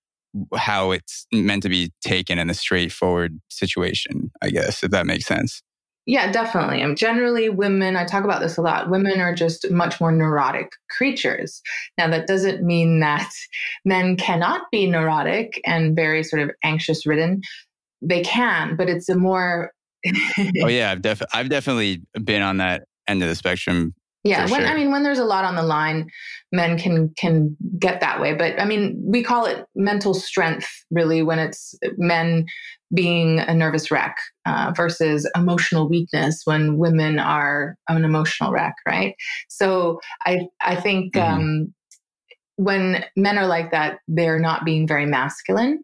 how it's meant to be taken in a straightforward situation, I guess, if that makes sense. Yeah, definitely. Generally women, I talk about this a lot, women are just much more neurotic creatures. Now, that doesn't mean that men cannot be neurotic and very sort of anxious ridden. They can, but it's a more... Oh yeah, I've definitely been on that end of the spectrum. Yeah, when there's a lot on the line, men can get that way. But I mean, we call it mental strength, really, when it's men being a nervous wreck versus emotional weakness when women are an emotional wreck, right? So I think when men are like that, they're not being very masculine.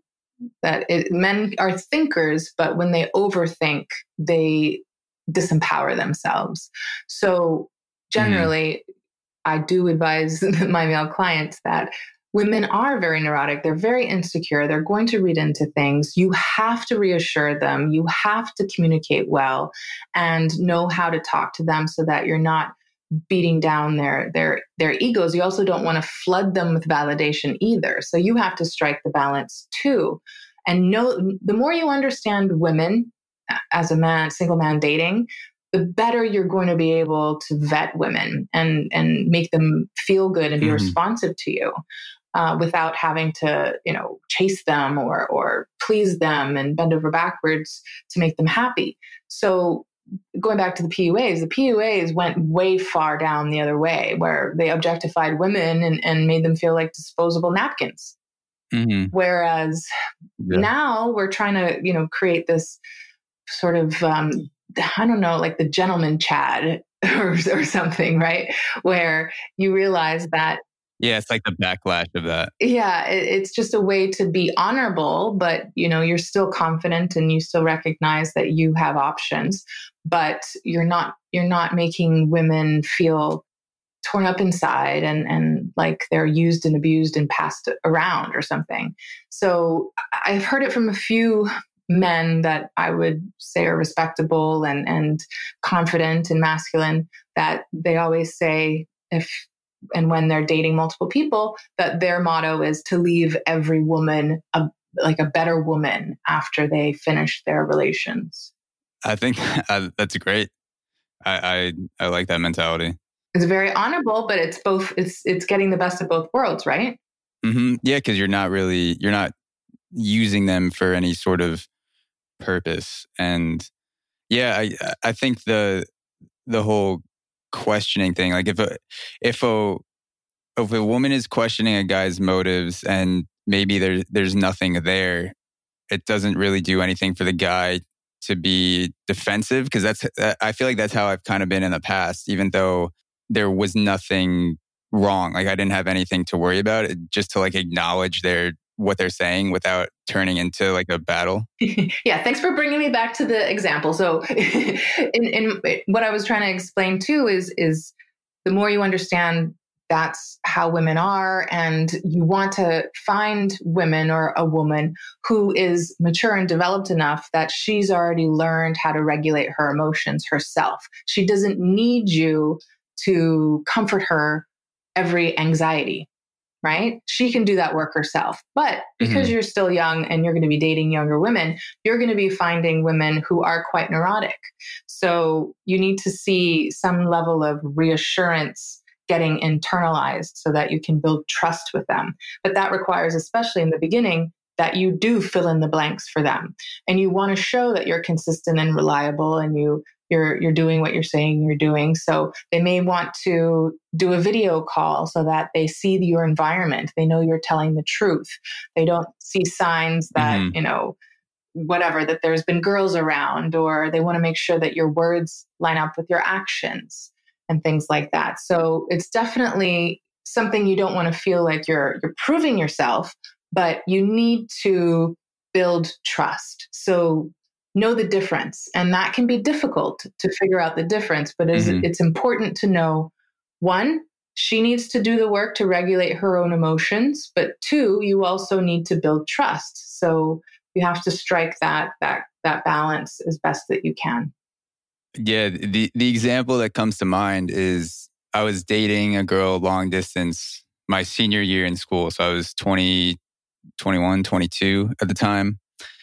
Men are thinkers, but when they overthink, they disempower themselves. So generally, I do advise my male clients that women are very neurotic. They're very insecure. They're going to read into things. You have to reassure them. You have to communicate well and know how to talk to them so that you're not beating down their egos. You also don't want to flood them with validation either. So you have to strike the balance too. And the more you understand women as a man, single man dating, the better you're going to be able to vet women and make them feel good and be responsive to you without having to, chase them or please them and bend over backwards to make them happy. So going back to the PUAs went way far down the other way where they objectified women and made them feel like disposable napkins. Whereas now we're trying to, create this sort of, I don't know, like the gentleman Chad or something, right? Where you realize that Yeah, it's like the backlash of that. Yeah, it's just a way to be honorable, but you're still confident and you still recognize that you have options, but you're not making women feel torn up inside and like they're used and abused and passed around or something. So I've heard it from a few men that I would say are respectable and confident and masculine, that they always say and when they're dating multiple people, that their motto is to leave every woman like a better woman after they finish their relations. I think that's great. I like that mentality. It's very honorable, but it's both. It's getting the best of both worlds, right? Mm-hmm. Yeah, because you're not using them for any sort of purpose. And yeah, I think the whole questioning thing, like if a woman is questioning a guy's motives and maybe there's nothing there, it doesn't really do anything for the guy to be defensive, because I feel like that's how I've kind of been in the past, even though there was nothing wrong. Like I didn't have anything to worry about, just to like acknowledge what they're saying without turning into like a battle. Yeah, thanks for bringing me back to the example. So, in what I was trying to explain too is the more you understand that's how women are, and you want to find women or a woman who is mature and developed enough that she's already learned how to regulate her emotions herself. She doesn't need you to comfort her every anxiety. Right? She can do that work herself. But because you're still young and you're going to be dating younger women, you're going to be finding women who are quite neurotic. So you need to see some level of reassurance getting internalized so that you can build trust with them. But that requires, especially in the beginning, that you do fill in the blanks for them. And you want to show that you're consistent and reliable and you're doing what you're saying you're doing. So they may want to do a video call so that they see your environment. They know you're telling the truth. They don't see signs that, whatever, that there's been girls around, or they want to make sure that your words line up with your actions and things like that. So it's definitely something you don't want to feel like you're proving yourself, but you need to build trust. So know the difference. And that can be difficult to figure out the difference, but it's important to know, one, she needs to do the work to regulate her own emotions, but two, you also need to build trust. So you have to strike that balance as best that you can. Yeah, the example that comes to mind is I was dating a girl long distance my senior year in school. So I was 20, 21, 22 at the time.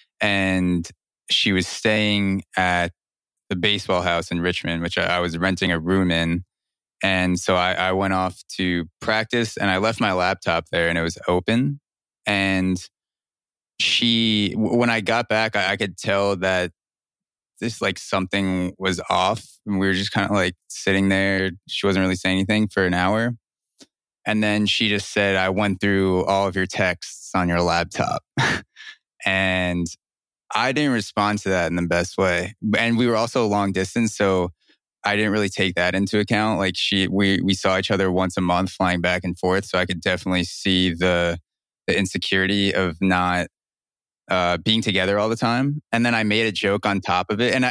And she was staying at the baseball house in Richmond, which I was renting a room in. And so I went off to practice and I left my laptop there and it was open. And when I got back, I could tell that this like something was off. And we were just kind of like sitting there. She wasn't really saying anything for an hour. And then she just said, I went through all of your texts on your laptop. And I didn't respond to that in the best way. And we were also long distance, so I didn't really take that into account. Like we saw each other once a month flying back and forth. So I could definitely see the insecurity of not being together all the time. And then I made a joke on top of it. And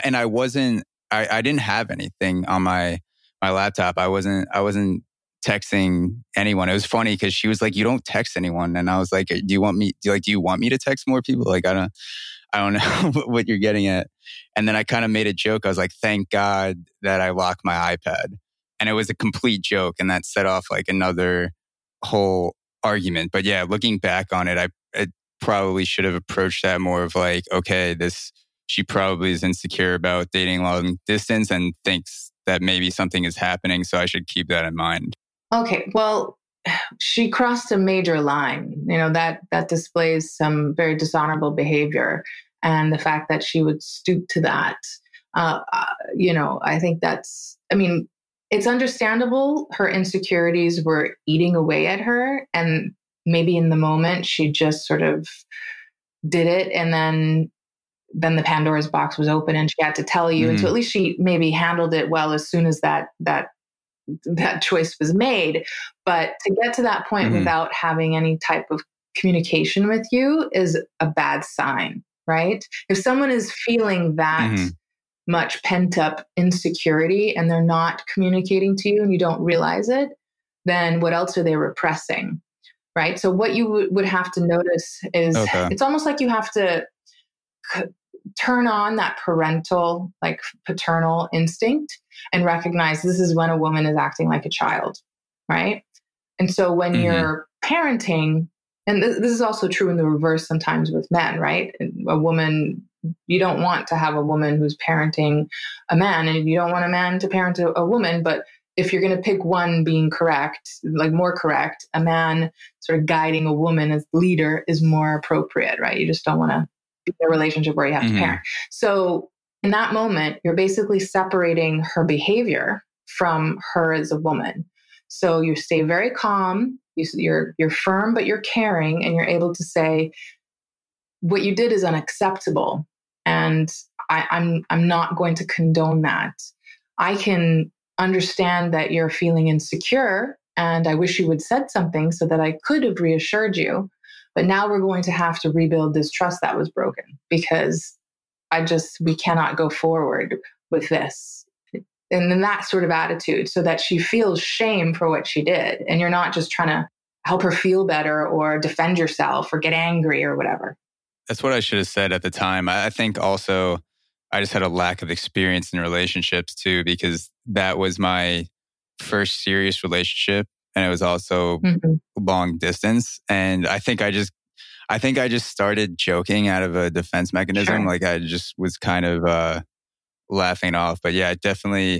I didn't have anything on my laptop. I wasn't texting anyone. It was funny because she was like, "You don't text anyone." And I was like, do you want me to text more people? Like, I don't know what you're getting at. And then I kind of made a joke. I was like, thank God that I locked my iPad. And it was a complete joke. And that set off like another whole argument. But yeah, looking back on it, I probably should have approached that more of like, okay, she probably is insecure about dating long distance and thinks that maybe something is happening. So I should keep that in mind. Okay. Well, she crossed a major line, that displays some very dishonorable behavior. And the fact that she would stoop to that, I think it's understandable. Her insecurities were eating away at her. And maybe in the moment she just sort of did it. And then the Pandora's box was open and she had to tell you. And so at least she maybe handled it well as soon as that that choice was made. But to get to that point without having any type of communication with you is a bad sign, right? If someone is feeling that much pent up insecurity and they're not communicating to you and you don't realize it, then what else are they repressing, right? So what you would have to notice is it's almost like you have to turn on that parental, like paternal instinct and recognize this is when a woman is acting like a child, right? And so when you're parenting, and this is also true in the reverse sometimes with men, right? A woman, you don't want to have a woman who's parenting a man, and you don't want a man to parent a woman. But if you're going to pick one being correct, like more correct, a man sort of guiding a woman as leader is more appropriate, right? You just don't want to be in a relationship where you have to parent. So in that moment, you're basically separating her behavior from her as a woman. So you stay very calm, you're firm, but you're caring, and you're able to say, what you did is unacceptable, and I'm not going to condone that. I can understand that you're feeling insecure, and I wish you would said something so that I could have reassured you. But now we're going to have to rebuild this trust that was broken, because we cannot go forward with this. And then that sort of attitude, so that she feels shame for what she did. And you're not just trying to help her feel better or defend yourself or get angry or whatever. That's what I should have said at the time. I think also I just had a lack of experience in relationships too, because that was my first serious relationship. And it was also long distance. And I think I just started joking out of a defense mechanism. Like I just was kind of laughing off. But yeah, I definitely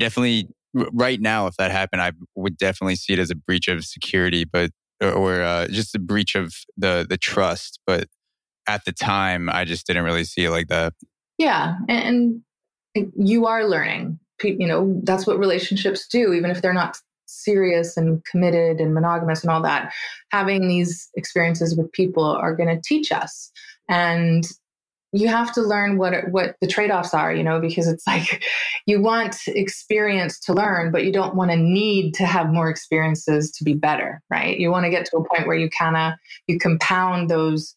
right now, if that happened, I would definitely see it as a breach of security, but or just a breach of the trust. But at the time, I just didn't really see it like that. Yeah, and you are learning. That's what relationships do, even if they're not serious and committed and monogamous and all that. Having these experiences with people are going to teach us. And you have to learn what the trade-offs are, because it's like you want experience to learn, but you don't want to need to have more experiences to be better, right? You want to get to a point where you compound those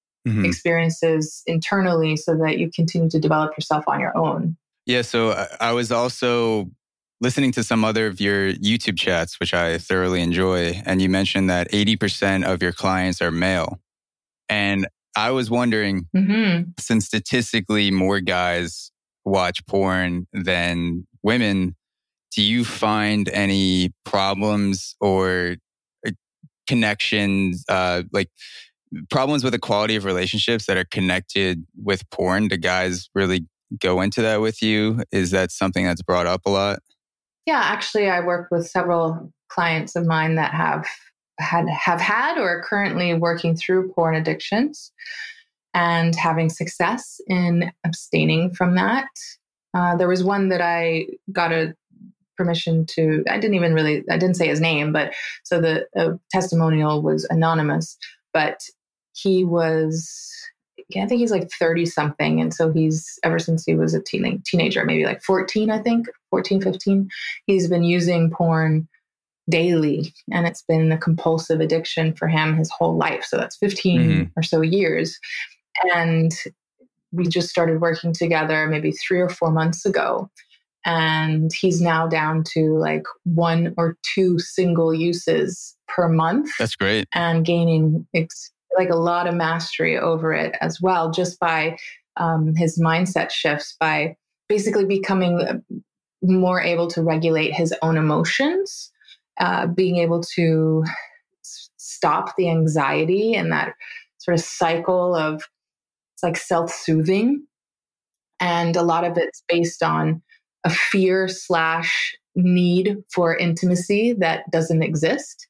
experiences internally so that you continue to develop yourself on your own. Yeah, so I was also listening to some other of your YouTube chats, which I thoroughly enjoy, and you mentioned that 80% of your clients are male. And I was wondering, since statistically more guys watch porn than women, do you find any problems or connections, like problems with the quality of relationships that are connected with porn? Do guys really go into that with you? Is that something that's brought up a lot? Yeah, actually, I work with several clients of mine that have had or are currently working through porn addictions and having success in abstaining from that. There was one that I got a permission to, I didn't say his name, but so the testimonial was anonymous, but he was, I think he's like 30 something. And so ever since he was a teenager, maybe like 14, 15, he's been using porn daily, and it's been a compulsive addiction for him his whole life. So that's 15 or so years. And we just started working together maybe 3 or 4 months ago. And he's now down to like 1 or 2 single uses per month. That's great. And gaining like a lot of mastery over it as well, just by his mindset shifts, by basically becoming more able to regulate his own emotions, being able to stop the anxiety and that sort of cycle of, it's like self-soothing. And a lot of it's based on a fear / need for intimacy that doesn't exist.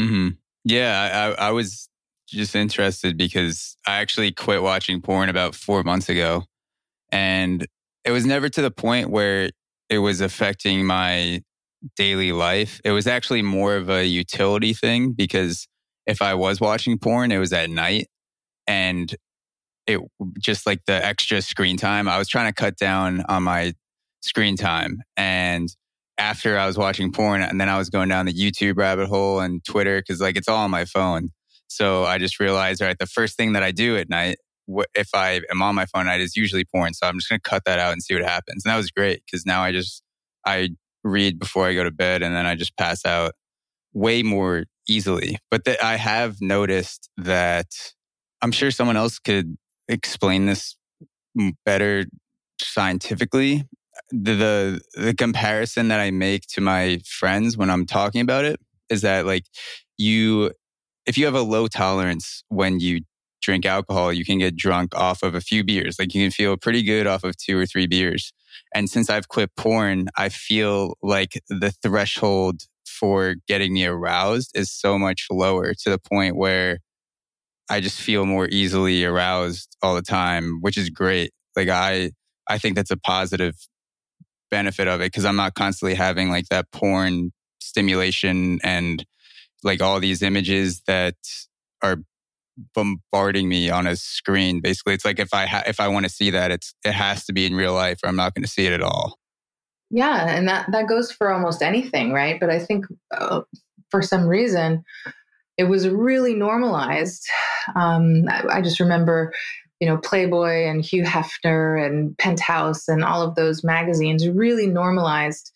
Yeah, I was just interested because I actually quit watching porn about 4 months ago. And it was never to the point where it was affecting my daily life. It was actually more of a utility thing, because if I was watching porn, it was at night, and it just like the extra screen time. I was trying to cut down on my screen time, and after I was watching porn, and then I was going down the YouTube rabbit hole and Twitter, because like it's all on my phone. So I just realized, all right, the first thing that I do at night, if I am on my phone at night, is usually porn. So I'm just going to cut that out and see what happens. And that was great, because now I read before I go to bed, and then I just pass out way more easily. But I have noticed that, I'm sure someone else could explain this better scientifically. The comparison that I make to my friends when I'm talking about it is that, like, if you have a low tolerance when you drink alcohol, you can get drunk off of a few beers. Like, you can feel pretty good off of 2 or 3 beers. And since I've quit porn, I feel like the threshold for getting me aroused is so much lower, to the point where I just feel more easily aroused all the time, which is great. Like, I think that's a positive benefit of it, because I'm not constantly having like that porn stimulation and like all these images that are bombarding me on a screen. Basically, it's like if I want to see that, it has to be in real life, or I'm not going to see it at all. Yeah, and that goes for almost anything, right? But I think for some reason it was really normalized. I just remember, Playboy and Hugh Hefner and Penthouse and all of those magazines really normalized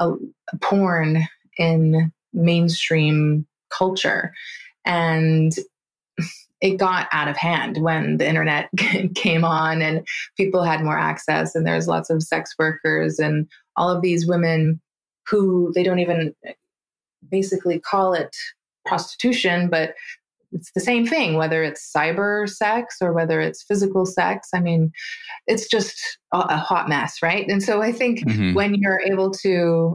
porn in mainstream culture. And it got out of hand when the internet came on and people had more access, and there's lots of sex workers and all of these women who they don't even basically call it prostitution, but it's the same thing, whether it's cyber sex or whether it's physical sex. I mean, it's just a hot mess, right? And so I think when you're able to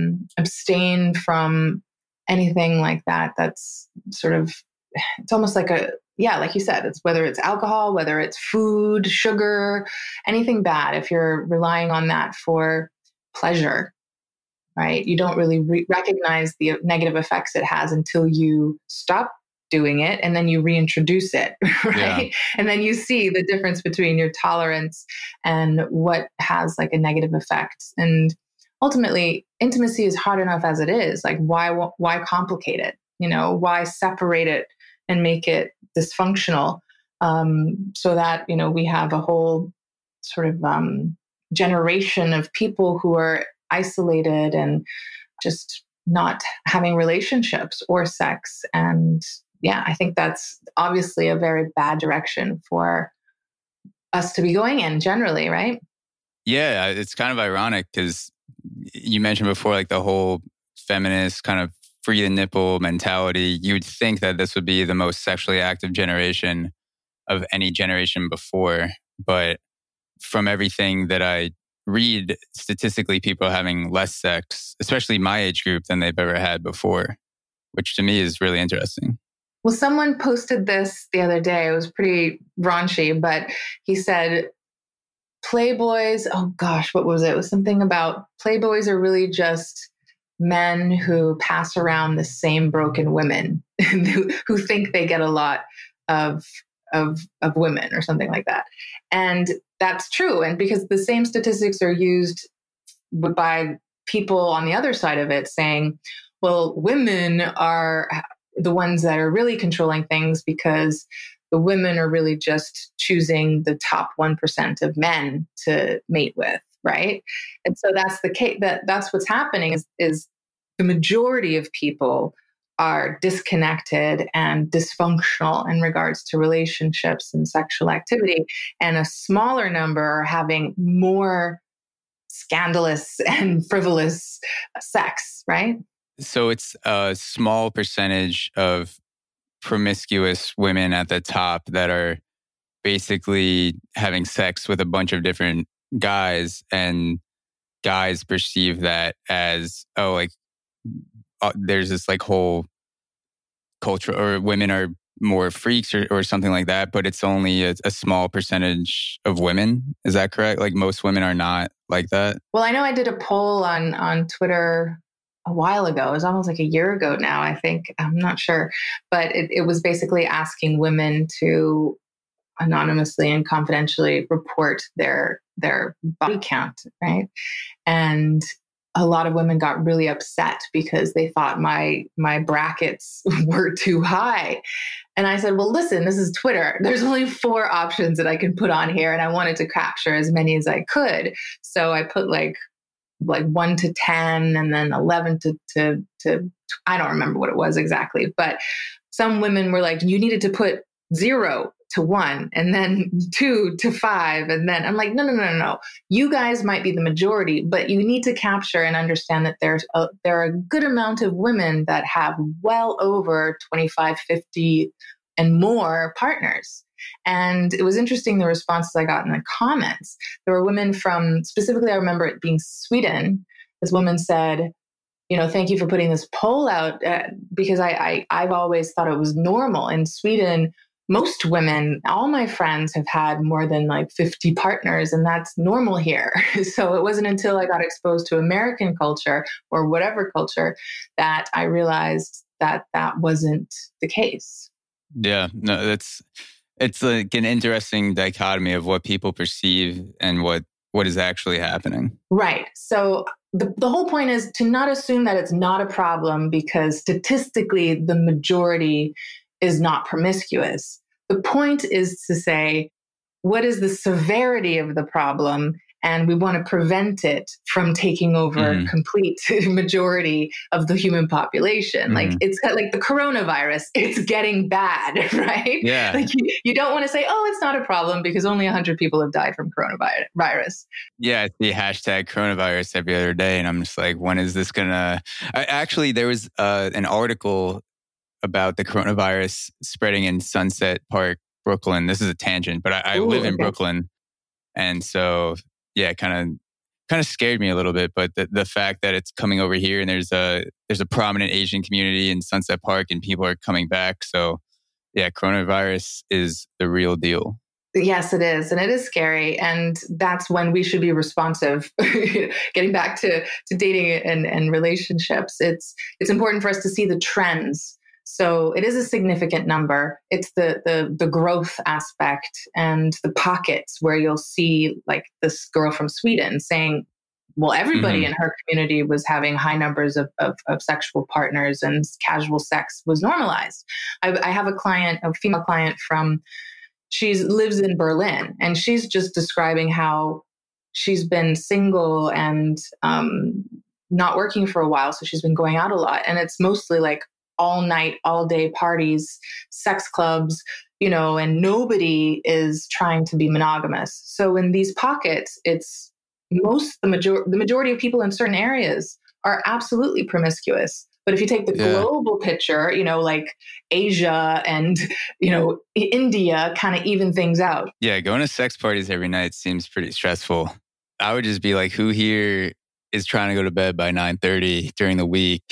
abstain from anything like that, that's sort of, it's almost like like you said, it's whether it's alcohol, whether it's food, sugar, anything bad, if you're relying on that for pleasure, right? You don't really recognize the negative effects it has until you stop doing it, and then you reintroduce it, right? Yeah. And then you see the difference between your tolerance and what has like a negative effect. And ultimately, intimacy is hard enough as it is. Like, why complicate it? Why separate it and make it dysfunctional, so that we have a whole sort of generation of people who are isolated and just not having relationships or sex. And yeah, I think that's obviously a very bad direction for us to be going in generally, right? Yeah, it's kind of ironic, because you mentioned before, like, the whole feminist kind of free the nipple mentality. You would think that this would be the most sexually active generation of any generation before. But from everything that I read, statistically, people are having less sex, especially my age group, than they've ever had before, which to me is really interesting. Well, someone posted this the other day. It was pretty raunchy, but he said, Playboys, oh gosh, what was it? It was something about Playboys are really just men who pass around the same broken women who think they get a lot of women or something like that. And that's true. And because the same statistics are used by people on the other side of it saying, well, women are the ones that are really controlling things because the women are really just choosing the top 1% of men to mate with, right? And so that's the case. That's what's happening is the majority of people are disconnected and dysfunctional in regards to relationships and sexual activity, and a smaller number are having more scandalous and frivolous sex, right? So it's a small percentage of promiscuous women at the top that are basically having sex with a bunch of different guys, and guys perceive that as, there's this like whole culture, or women are more freaks or something like that, but it's only a small percentage of women. Is that correct? Like, most women are not like that? Well, I know I did a poll on Twitter a while ago. It was almost like a year ago now, I think. I'm not sure. But it was basically asking women to anonymously and confidentially report their body count, right? And a lot of women got really upset because they thought my brackets were too high. And I said, well, listen, this is Twitter. There's only 4 options that I can put on here, and I wanted to capture as many as I could. So I put like 1 to 10 and then 11 to I don't remember what it was exactly, but some women were like, you needed to put 0 to 1 and then 2 to 5. And then I'm like, no. You guys might be the majority, but you need to capture and understand that there are a good amount of women that have well over 25, 50 and more partners. And it was interesting, the responses I got in the comments. There were women from, specifically, I remember it being Sweden. This woman said, thank you for putting this poll out because I've always thought it was normal. In Sweden, most women, all my friends have had more than like 50 partners, and that's normal here. So it wasn't until I got exposed to American culture or whatever culture that I realized that wasn't the case. Yeah, no, it's like an interesting dichotomy of what people perceive and what is actually happening. Right. So the whole point is to not assume that it's not a problem because statistically the majority is not promiscuous. The point is to say, what is the severity of the problem? And we want to prevent it from taking over complete majority of the human population. Like it's like the coronavirus, it's getting bad, right? Yeah. Like you don't want to say, oh, it's not a problem because only 100 people have died from coronavirus. Yeah, I see hashtag coronavirus every other day. And I'm just like, when is this gonna... Actually, there was an article about the coronavirus spreading in Sunset Park, Brooklyn. This is a tangent, but I live in Brooklyn. And so... yeah, kind of scared me a little bit, but the fact that it's coming over here and there's a prominent Asian community in Sunset Park and people are coming back. So yeah, coronavirus is the real deal. Yes, it is. And it is scary. And that's when we should be responsive. Getting back to dating and relationships, it's important for us to see the trends. So it is a significant number. It's the growth aspect and the pockets where you'll see like this girl from Sweden saying, well, everybody in her community was having high numbers of sexual partners and casual sex was normalized. I have a female client she lives in Berlin, and she's just describing how she's been single and not working for a while. So she's been going out a lot, and it's mostly like all night, all day parties, sex clubs, and nobody is trying to be monogamous. So in these pockets, it's the majority of people in certain areas are absolutely promiscuous. But if you take the global picture, like Asia and, India kind of even things out. Yeah, going to sex parties every night seems pretty stressful. I would just be like, who here is trying to go to bed by 9:30 during the week?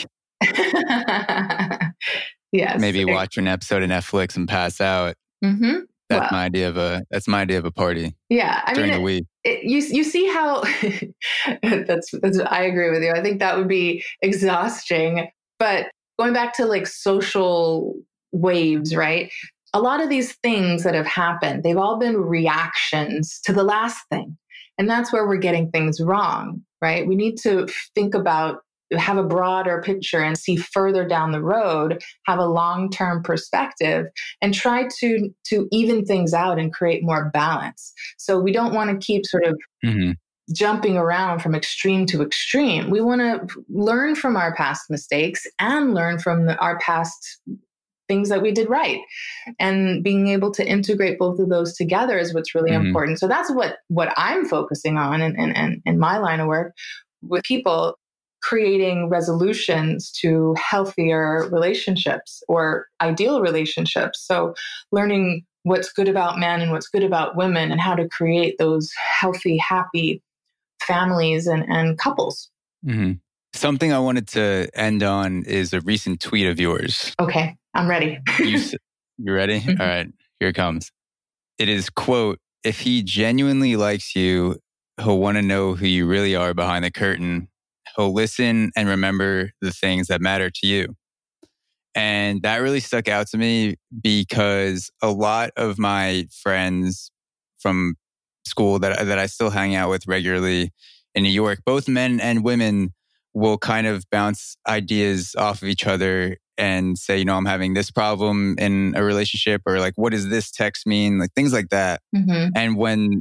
Yes. Maybe watch an episode of Netflix and pass out. That's my idea of a party. Yeah, during the week. You see how that's I agree with you. I think that would be exhausting. But going back to like social waves, right? A lot of these things that have happened, they've all been reactions to the last thing, and that's where we're getting things wrong, right? We need to have a broader picture and see further down the road, have a long-term perspective, and try to even things out and create more balance. So we don't want to keep sort of jumping around from extreme to extreme. We want to learn from our past mistakes and learn from our past things that we did right. And being able to integrate both of those together is what's really important. So that's what I'm focusing on in my line of work with people, creating resolutions to healthier relationships or ideal relationships. So learning what's good about men and what's good about women and how to create those healthy, happy families and couples. Something I wanted to end on is a recent tweet of yours. Okay, I'm ready. You ready? All right, here it comes. It is, quote, "If he genuinely likes you, he'll want to know who you really are behind the curtain. He'll listen and remember the things that matter to you." And that really stuck out to me because a lot of my friends from school that I still hang out with regularly in New York, both men and women, we'll kind of bounce ideas off of each other and say, I'm having this problem in a relationship, or like, what does this text mean? Like things like that. Mm-hmm. And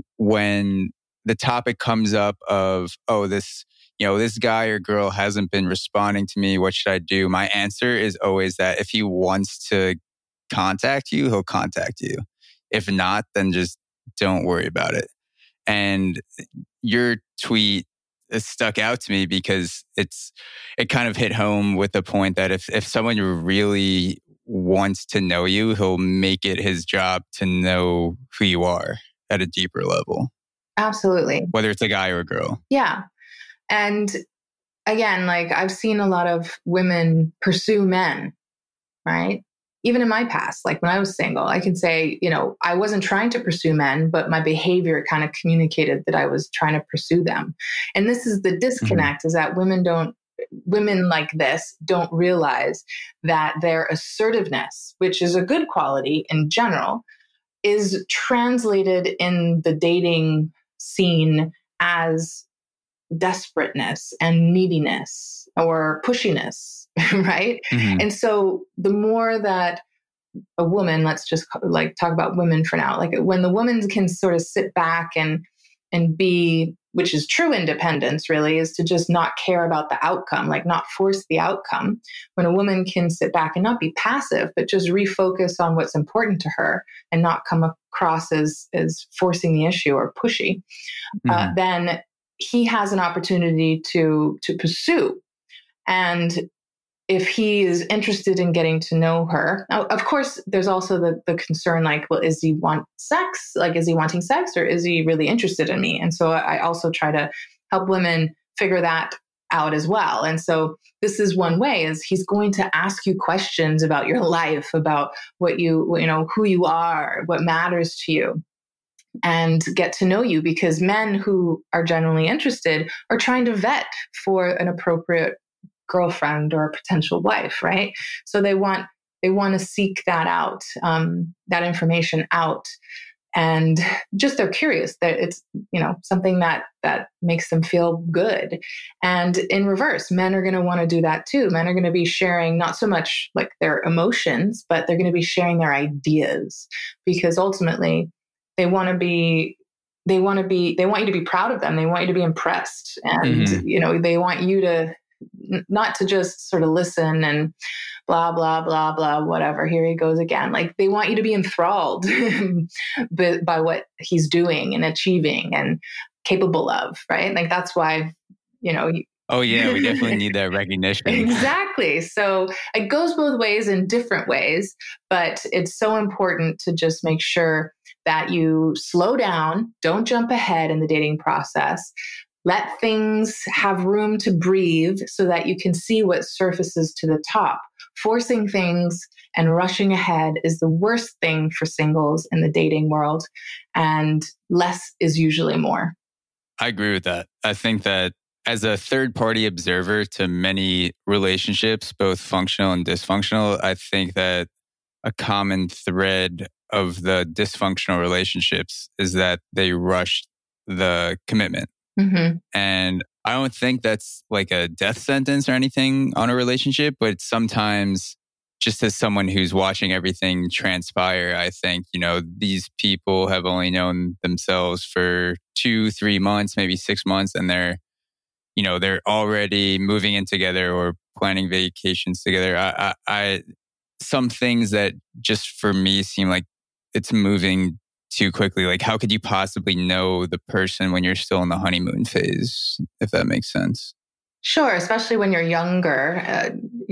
when the topic comes up of, this guy or girl hasn't been responding to me, what should I do? My answer is always that if he wants to contact you, he'll contact you. If not, then just don't worry about it. And your tweet stuck out to me because it kind of hit home with the point that if someone really wants to know you, he'll make it his job to know who you are at a deeper level. Absolutely. Whether it's a guy or a girl. Yeah. And again, like I've seen a lot of women pursue men, right? Even in my past, like when I was single, I can say, I wasn't trying to pursue men, but my behavior kind of communicated that I was trying to pursue them. And this is the disconnect, is that women like this don't realize that their assertiveness, which is a good quality in general, is translated in the dating scene as desperateness and neediness or pushiness, right? Mm-hmm. And so the more that a woman, let's just like talk about women for now, like when the woman can sort of sit back and be, which is true independence really, is to just not care about the outcome, like not force the outcome. When a woman can sit back and not be passive, but just refocus on what's important to her and not come across as forcing the issue or pushy, then he has an opportunity to pursue. And if he is interested in getting to know her, now, of course, there's also the concern, like, well, is he want sex? Like, is he wanting sex, or is he really interested in me? And so I also try to help women figure that out as well. And so this is one way, is he's going to ask you questions about your life, about what who you are, what matters to you, and get to know you, because men who are generally interested are trying to vet for an appropriate girlfriend or a potential wife, right? So they want to seek that out, that information out, and just they're curious that it's something that makes them feel good. And in reverse, men are going to want to do that too. Men are going to be sharing not so much like their emotions, but they're going to be sharing their ideas, because ultimately they want you to be proud of them. They want you to be impressed, and they want you to not to just sort of listen and blah, blah, blah, blah, whatever. Here he goes again. Like they want you to be enthralled by what he's doing and achieving and capable of, right? Like that's why, oh yeah, we definitely need that recognition. Exactly. So it goes both ways in different ways, but it's so important to just make sure that you slow down, don't jump ahead in the dating process. Let things have room to breathe so that you can see what surfaces to the top. Forcing things and rushing ahead is the worst thing for singles in the dating world, and less is usually more. I agree with that. I think that as a third-party observer to many relationships, both functional and dysfunctional, I think that a common thread of the dysfunctional relationships is that they rush the commitment. Mm-hmm. And I don't think that's like a death sentence or anything on a relationship, but sometimes just as someone who's watching everything transpire, I think, these people have only known themselves for 2-3 months, maybe 6 months, and they're already moving in together or planning vacations together. I some things that just for me seem like it's moving too quickly. Like, how could you possibly know the person when you're still in the honeymoon phase, if that makes sense? Sure, especially when you're younger.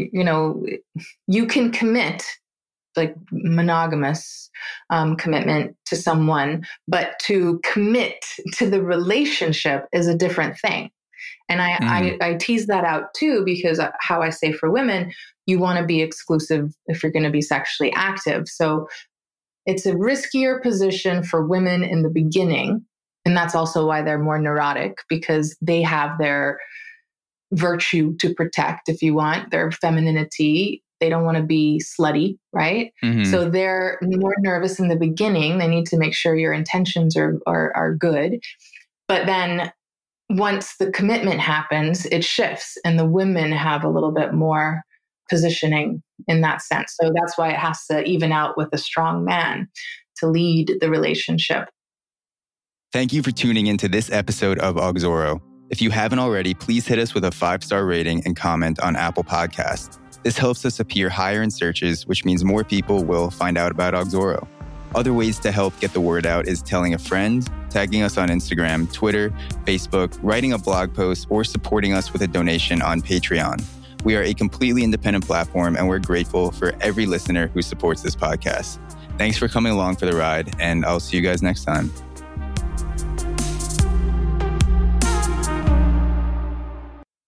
You can commit, like monogamous commitment to someone, but to commit to the relationship is a different thing. And I tease that out too, because how I say for women, you want to be exclusive if you're going to be sexually active. So it's a riskier position for women in the beginning. And that's also why they're more neurotic, because they have their virtue to protect, if you want, their femininity. They don't want to be slutty, right? Mm-hmm. So they're more nervous in the beginning. They need to make sure your intentions are good. But then once the commitment happens, it shifts and the women have a little bit more positioning in that sense. So that's why it has to even out with a strong man to lead the relationship. Thank you for tuning into this episode of Auxoro. If you haven't already, please hit us with a 5-star rating and comment on Apple Podcasts. This helps us appear higher in searches, which means more people will find out about Auxoro. Other ways to help get the word out is telling a friend, tagging us on Instagram, Twitter, Facebook, writing a blog post, or supporting us with a donation on Patreon. We are a completely independent platform, and we're grateful for every listener who supports this podcast. Thanks for coming along for the ride, and I'll see you guys next time.